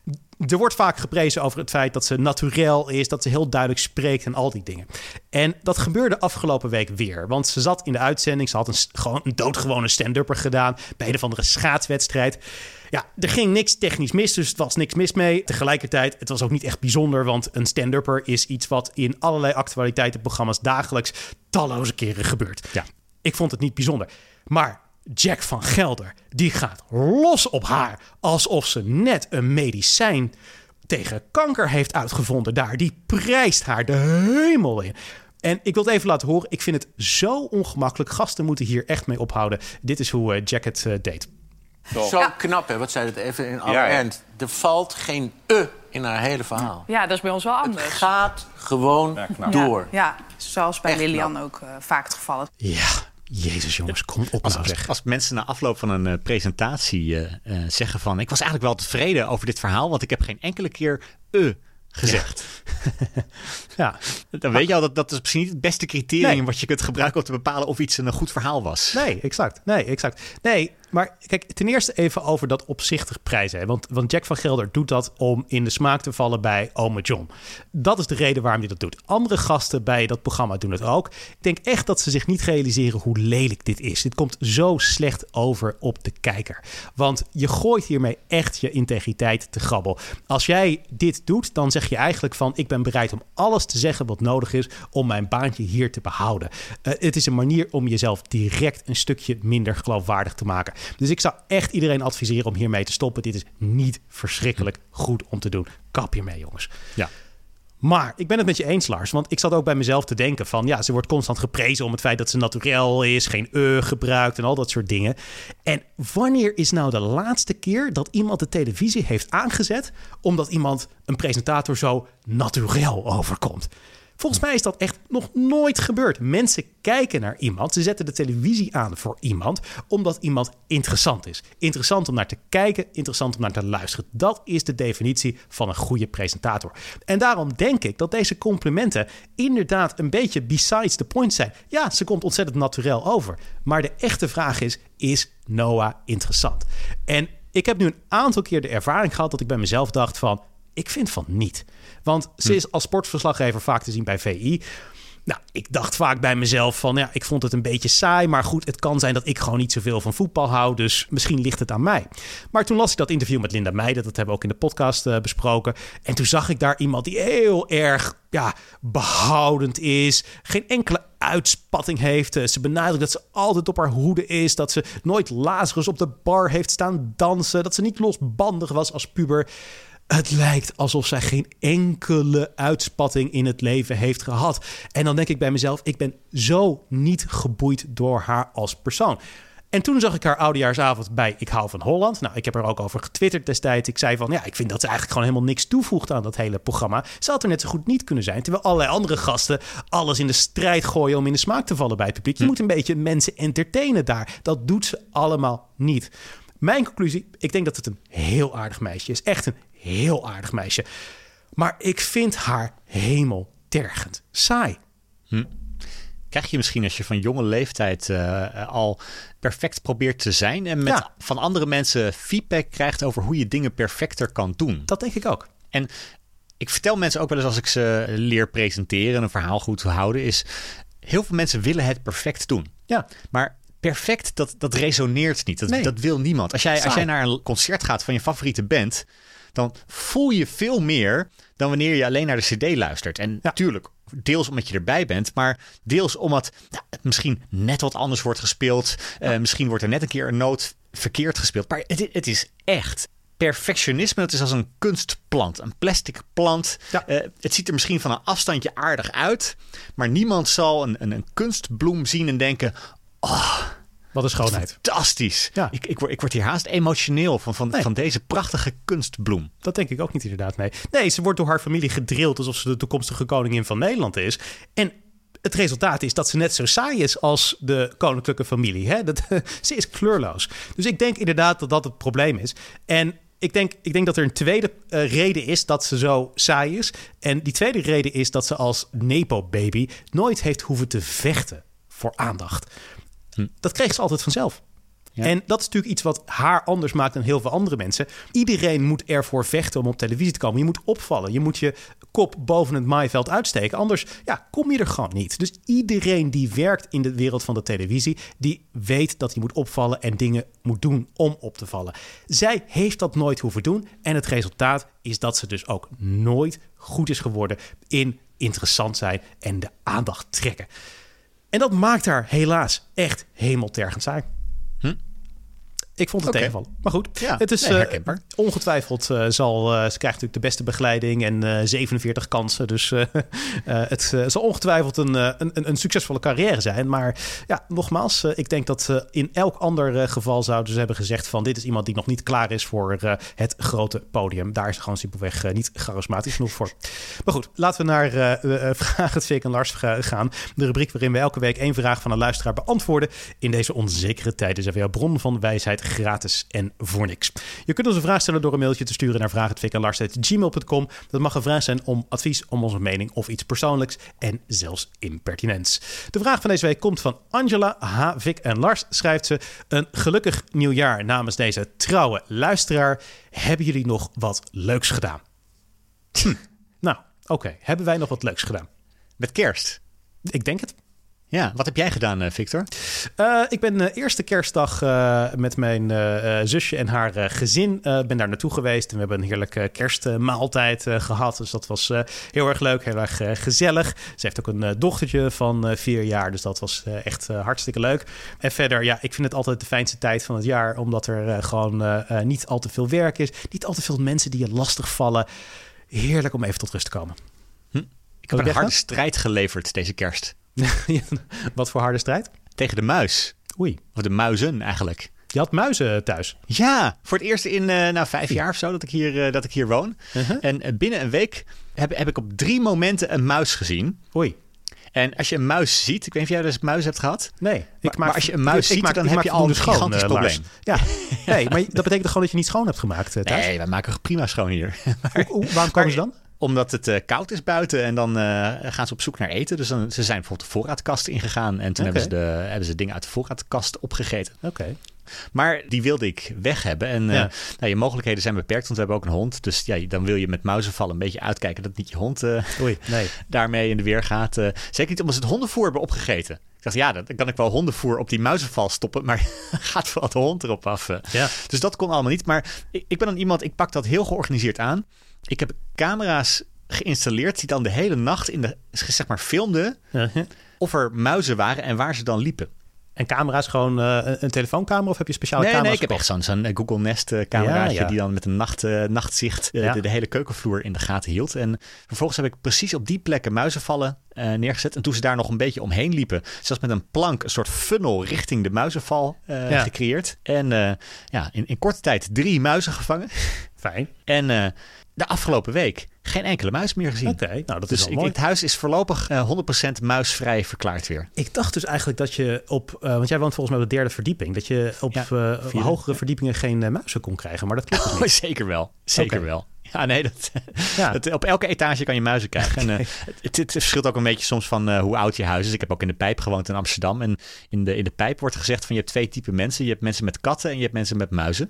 Er wordt vaak geprezen over het feit dat ze naturel is, dat ze heel duidelijk spreekt en al die dingen. En dat gebeurde afgelopen week weer. Want ze zat in de uitzending, ze had een, gewoon een doodgewone stand-upper gedaan bij een of andere schaatswedstrijd. Ja, er ging niks technisch mis, dus het was niks mis mee. Tegelijkertijd, het was ook niet echt bijzonder, want een stand-upper is iets wat in allerlei actualiteitenprogramma's dagelijks talloze keren gebeurt. Ja. Ik vond het niet bijzonder. Maar Jack van Gelder, die gaat los op haar alsof ze net een medicijn tegen kanker heeft uitgevonden daar. Die prijst haar de hemel in. En ik wil het even laten horen. Ik vind het zo ongemakkelijk. Gasten moeten hier echt mee ophouden. Dit is hoe uh, Jack het uh, deed. Zo, zo ja. knap, hè? Wat zei het even in alle ja, ja. ernst. Er valt geen e in haar hele verhaal. Ja, dat is bij ons wel anders. Het gaat gewoon ja, door. Ja, ja, zoals bij echt Lilian knap. Ook uh, vaak het geval is. Ja. Jezus jongens, kom op als, nou als, als mensen na afloop van een uh, presentatie uh, uh, zeggen van, ik was eigenlijk wel tevreden over dit verhaal, want ik heb geen enkele keer uh gezegd. Ja. ja. Dan weet je al dat dat is misschien niet het beste criterium nee. wat je kunt gebruiken om te bepalen of iets een goed verhaal was. Nee, exact. Nee, exact. Nee, maar kijk, ten eerste even over dat opzichtig prijzen. Want, want Jack van Gelder doet dat om in de smaak te vallen bij ome John. Dat is de reden waarom hij dat doet. Andere gasten bij dat programma doen het ook. Ik denk echt dat ze zich niet realiseren hoe lelijk dit is. Dit komt zo slecht over op de kijker. Want je gooit hiermee echt je integriteit te grabbel. Als jij dit doet, dan zeg je eigenlijk van, ik ben bereid om alles te zeggen wat nodig is om mijn baantje hier te behouden. Uh, het is een manier om jezelf direct een stukje minder geloofwaardig te maken. Dus ik zou echt iedereen adviseren om hiermee te stoppen. Dit is niet verschrikkelijk goed om te doen. Kap hiermee, jongens. Ja. Maar ik ben het met je eens, Lars. Want ik zat ook bij mezelf te denken van, ja, ze wordt constant geprezen om het feit dat ze naturel is, geen e gebruikt en al dat soort dingen. En wanneer is nou de laatste keer dat iemand de televisie heeft aangezet omdat iemand, een presentator, zo naturel overkomt? Volgens mij is dat echt nog nooit gebeurd. Mensen kijken naar iemand. Ze zetten de televisie aan voor iemand omdat iemand interessant is. Interessant om naar te kijken, interessant om naar te luisteren. Dat is de definitie van een goede presentator. En daarom denk ik dat deze complimenten inderdaad een beetje besides the point zijn. Ja, ze komt ontzettend naturel over. Maar de echte vraag is, is Noah interessant? En ik heb nu een aantal keer de ervaring gehad dat ik bij mezelf dacht van, Ik vind van niet. Want ze hm. is als sportverslaggever vaak te zien bij V I. Nou, ik dacht vaak bij mezelf van, ja, ik vond het een beetje saai. Maar goed, het kan zijn dat ik gewoon niet zoveel van voetbal hou. Dus misschien ligt het aan mij. Maar toen las ik dat interview met Linda Meijer. Dat hebben we ook in de podcast uh, besproken. En toen zag ik daar iemand die heel erg ja, behoudend is. Geen enkele uitspatting heeft. Ze benadrukt dat ze altijd op haar hoede is. Dat ze nooit Lazarus op de bar heeft staan dansen. Dat ze niet losbandig was als puber. Het lijkt alsof zij geen enkele uitspatting in het leven heeft gehad. En dan denk ik bij mezelf, ik ben zo niet geboeid door haar als persoon. En toen zag ik haar oudejaarsavond bij Ik hou van Holland. Nou, ik heb er ook over getwitterd destijds. Ik zei van, ja, ik vind dat ze eigenlijk gewoon helemaal niks toevoegt aan dat hele programma. Ze had er net zo goed niet kunnen zijn. Terwijl allerlei andere gasten alles in de strijd gooien om in de smaak te vallen bij het publiek. Je moet een beetje mensen entertainen daar. Dat doet ze allemaal niet. Mijn conclusie, ik denk dat het een heel aardig meisje is. Echt een heel aardig meisje. Maar ik vind haar hemeltergend saai. Hm. Krijg je misschien als je van jonge leeftijd uh, al perfect probeert te zijn... en met ja. van andere mensen feedback krijgt over hoe je dingen perfecter kan doen? Dat denk ik ook. En ik vertel mensen ook wel eens als ik ze leer presenteren... een verhaal goed te houden, is... heel veel mensen willen het perfect doen. Ja. Maar perfect, dat, dat resoneert niet. Dat, nee. dat wil niemand. Als jij, als jij naar een concert gaat van je favoriete band... dan voel je veel meer dan wanneer je alleen naar de cd luistert. En natuurlijk, ja. deels omdat je erbij bent, maar deels omdat nou, het misschien net wat anders wordt gespeeld. Ja. Uh, misschien wordt er net een keer een noot verkeerd gespeeld. Maar het, het is echt perfectionisme. Het is als een kunstplant, een plastic plant. Ja. Uh, het ziet er misschien van een afstandje aardig uit, maar niemand zal een, een, een kunstbloem zien en denken... Oh, wat een schoonheid. Fantastisch. Ja. Ik, ik, word, ik word hier haast emotioneel van, van, nee. van deze prachtige kunstbloem. Dat denk ik ook niet inderdaad, nee. Nee, ze wordt door haar familie gedrild alsof ze de toekomstige koningin van Nederland is. En het resultaat is dat ze net zo saai is als de koninklijke familie. Hè? Dat, ze is kleurloos. Dus ik denk inderdaad dat dat het probleem is. En ik denk, ik denk dat er een tweede uh, reden is dat ze zo saai is. En die tweede reden is dat ze als nepo-baby nooit heeft hoeven te vechten voor aandacht. Hm. Dat kreeg ze altijd vanzelf. Ja. En dat is natuurlijk iets wat haar anders maakt dan heel veel andere mensen. Iedereen moet ervoor vechten om op televisie te komen. Je moet opvallen. Je moet je kop boven het maaiveld uitsteken. Anders ja, kom je er gewoon niet. Dus iedereen die werkt in de wereld van de televisie... die weet dat hij moet opvallen en dingen moet doen om op te vallen. Zij heeft dat nooit hoeven doen. En het resultaat is dat ze dus ook nooit goed is geworden... in interessant zijn en de aandacht trekken. En dat maakt haar helaas echt hemeltergend saai. Hm? Ik vond het okay. tegenvallen. Maar goed, ja, het is nee, uh, ongetwijfeld uh, zal... Uh, ze krijgt natuurlijk de beste begeleiding en uh, zevenenveertig kansen. Dus uh, uh, het uh, zal ongetwijfeld een, uh, een, een succesvolle carrière zijn. Maar ja, nogmaals, uh, ik denk dat uh, in elk ander uh, geval zouden ze hebben gezegd van... dit is iemand die nog niet klaar is voor uh, het grote podium. Daar is ze gewoon simpelweg uh, niet charismatisch genoeg voor. Maar goed, laten we naar uh, uh, Vraag het Vic en Lars gaan. De rubriek waarin we elke week één vraag van een luisteraar beantwoorden. In deze onzekere tijden zijn we jouw bron van wijsheid gratis en voor niks. Je kunt ons een vraag stellen door een mailtje te sturen naar vraag het vic en lars at gmail punt com. Dat mag een vraag zijn om advies, om onze mening of iets persoonlijks en zelfs impertinents. De vraag van deze week komt van Angela H. Vic en Lars. Schrijft ze: een gelukkig nieuwjaar namens deze trouwe luisteraar. Hebben jullie nog wat leuks gedaan? Hm. Nou, oké. Okay. Hebben wij nog wat leuks gedaan? Met kerst? Ik denk het. Ja, wat heb jij gedaan, Victor? Uh, ik ben de uh, eerste kerstdag uh, met mijn uh, zusje en haar uh, gezin uh, ben daar naartoe geweest. En we hebben een heerlijke kerstmaaltijd uh, gehad. Dus dat was uh, heel erg leuk, heel erg uh, gezellig. Ze heeft ook een uh, dochtertje van uh, vier jaar. Dus dat was uh, echt uh, hartstikke leuk. En verder, ja, ik vind het altijd de fijnste tijd van het jaar. Omdat er uh, gewoon uh, uh, niet al te veel werk is. Niet al te veel mensen die je lastig vallen. Heerlijk om even tot rust te komen. Hm. Ik heb een harde strijd geleverd deze kerst. Wat voor harde strijd? Tegen de muis. Oei. Of de muizen eigenlijk. Je had muizen thuis? Ja, voor het eerst in uh, nou, vijf jaar of zo dat ik hier, uh, dat ik hier woon. Uh-huh. En uh, binnen een week heb, heb ik op drie momenten een muis gezien. Oei. En als je een muis ziet, ik weet niet of jij dus een muis hebt gehad. Nee. Ik maar, maar als je een muis ziet, maak, dan heb je al een schoon, gigantisch uh, probleem. Ja, nee, maar dat betekent gewoon dat je niet schoon hebt gemaakt uh, thuis? Nee, wij maken prima schoon hier. maar, o, o, waarom komen ze dan? Omdat het uh, koud is buiten en dan uh, gaan ze op zoek naar eten. Dus dan, ze zijn bijvoorbeeld de voorraadkast ingegaan. En toen okay. hebben, ze de, hebben ze dingen uit de voorraadkast opgegeten. Oké. Okay. Maar die wilde ik weg hebben. En ja. uh, nou, je mogelijkheden zijn beperkt, want we hebben ook een hond. Dus ja, dan wil je met muizenvallen een beetje uitkijken dat niet je hond uh, Oei, nee. daarmee in de weer gaat. Uh, zeker niet omdat ze het hondenvoer hebben opgegeten. Ik dacht, ja, dan kan ik wel hondenvoer op die muizenval stoppen, maar gaat vooral de hond erop af. Uh. Ja. Dus dat kon allemaal niet. Maar ik, ik ben dan iemand, ik pak dat heel georganiseerd aan. Ik heb camera's geïnstalleerd die dan de hele nacht in de, zeg maar, filmden uh-huh. of er muizen waren en waar ze dan liepen. En camera's gewoon uh, een telefooncamera of heb je speciale nee, camera's? Nee, ik heb echt zo'n, zo'n Google Nest uh, cameraatje ja, ja. die dan met een nacht, uh, nachtzicht uh, ja. de, de hele keukenvloer in de gaten hield. En vervolgens heb ik precies op die plekken muizenvallen uh, neergezet. En toen ze daar nog een beetje omheen liepen, zelfs met een plank een soort funnel richting de muizenval uh, ja. gecreëerd. En uh, ja, in, in korte tijd drie muizen gevangen. Fijn. En uh, de afgelopen week geen enkele muis meer gezien. Oké, okay, nou dat dus is al ik, mooi. Het huis is voorlopig uh, honderd procent muisvrij verklaard weer. Ik dacht dus eigenlijk dat je op... Uh, want jij woont volgens mij op de derde verdieping. Dat je op ja, uh, hogere ja. verdiepingen geen uh, muizen kon krijgen. Maar dat klopt dus niet. Oh, zeker wel. Zeker okay. wel. Ja, nee, dat, ja. dat, op elke etage kan je muizen krijgen. Okay. En, uh, het, het verschilt ook een beetje soms van uh, hoe oud je huis is. Ik heb ook in de Pijp gewoond in Amsterdam. En in de, in de Pijp wordt gezegd van je hebt twee typen mensen. Je hebt mensen met katten en je hebt mensen met muizen.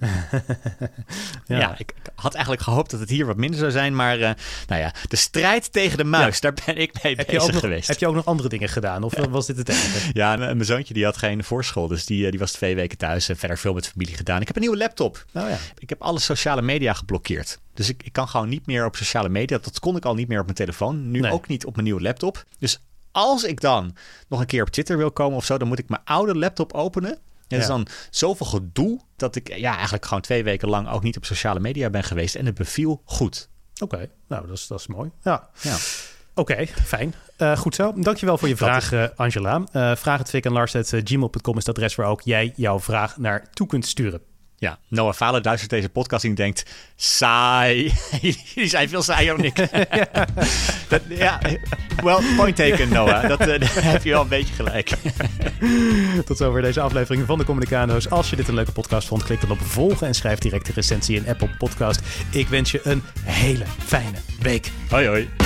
ja. ja, ik had eigenlijk gehoopt dat het hier wat minder zou zijn. Maar uh, nou ja, de strijd tegen de muis, ja. daar ben ik mee heb bezig je nog, geweest. Heb je ook nog andere dingen gedaan? Of ja. was dit het enige? Ja, en, en mijn zoontje die had geen voorschool. Dus die, die was twee weken thuis en verder veel met familie gedaan. Ik heb een nieuwe laptop. Oh, ja. Ik heb alle sociale media geblokkeerd. Dus ik, ik kan gewoon niet meer op sociale media. Dat kon ik al niet meer op mijn telefoon. Nu nee. ook niet op mijn nieuwe laptop. Dus als ik dan nog een keer op Twitter wil komen of zo, dan moet ik mijn oude laptop openen. En dat ja. is dan zoveel gedoe dat ik ja, eigenlijk gewoon twee weken lang ook niet op sociale media ben geweest. En het beviel goed. Oké, okay. nou dat is, dat is mooi. Ja. ja. Oké, okay, fijn. Uh, goed zo. Dankjewel voor je vraag, uh, Angela. Uh, vraag het Fik en Lars at gmail punt com is het adres waar ook jij jouw vraag naar toe kunt sturen. Ja, Noah Falen luistert deze podcast en denkt, saai. Jullie zijn veel saaier dan ik. ja. Dat, ja, well, point taken, Noah. Dat, uh, daar heb je wel een beetje gelijk. Tot zover deze aflevering van de Communicano's. Als je dit een leuke podcast vond, klik dan op volgen en schrijf direct de recensie in Apple Podcast. Ik wens je een hele fijne week. Hoi hoi.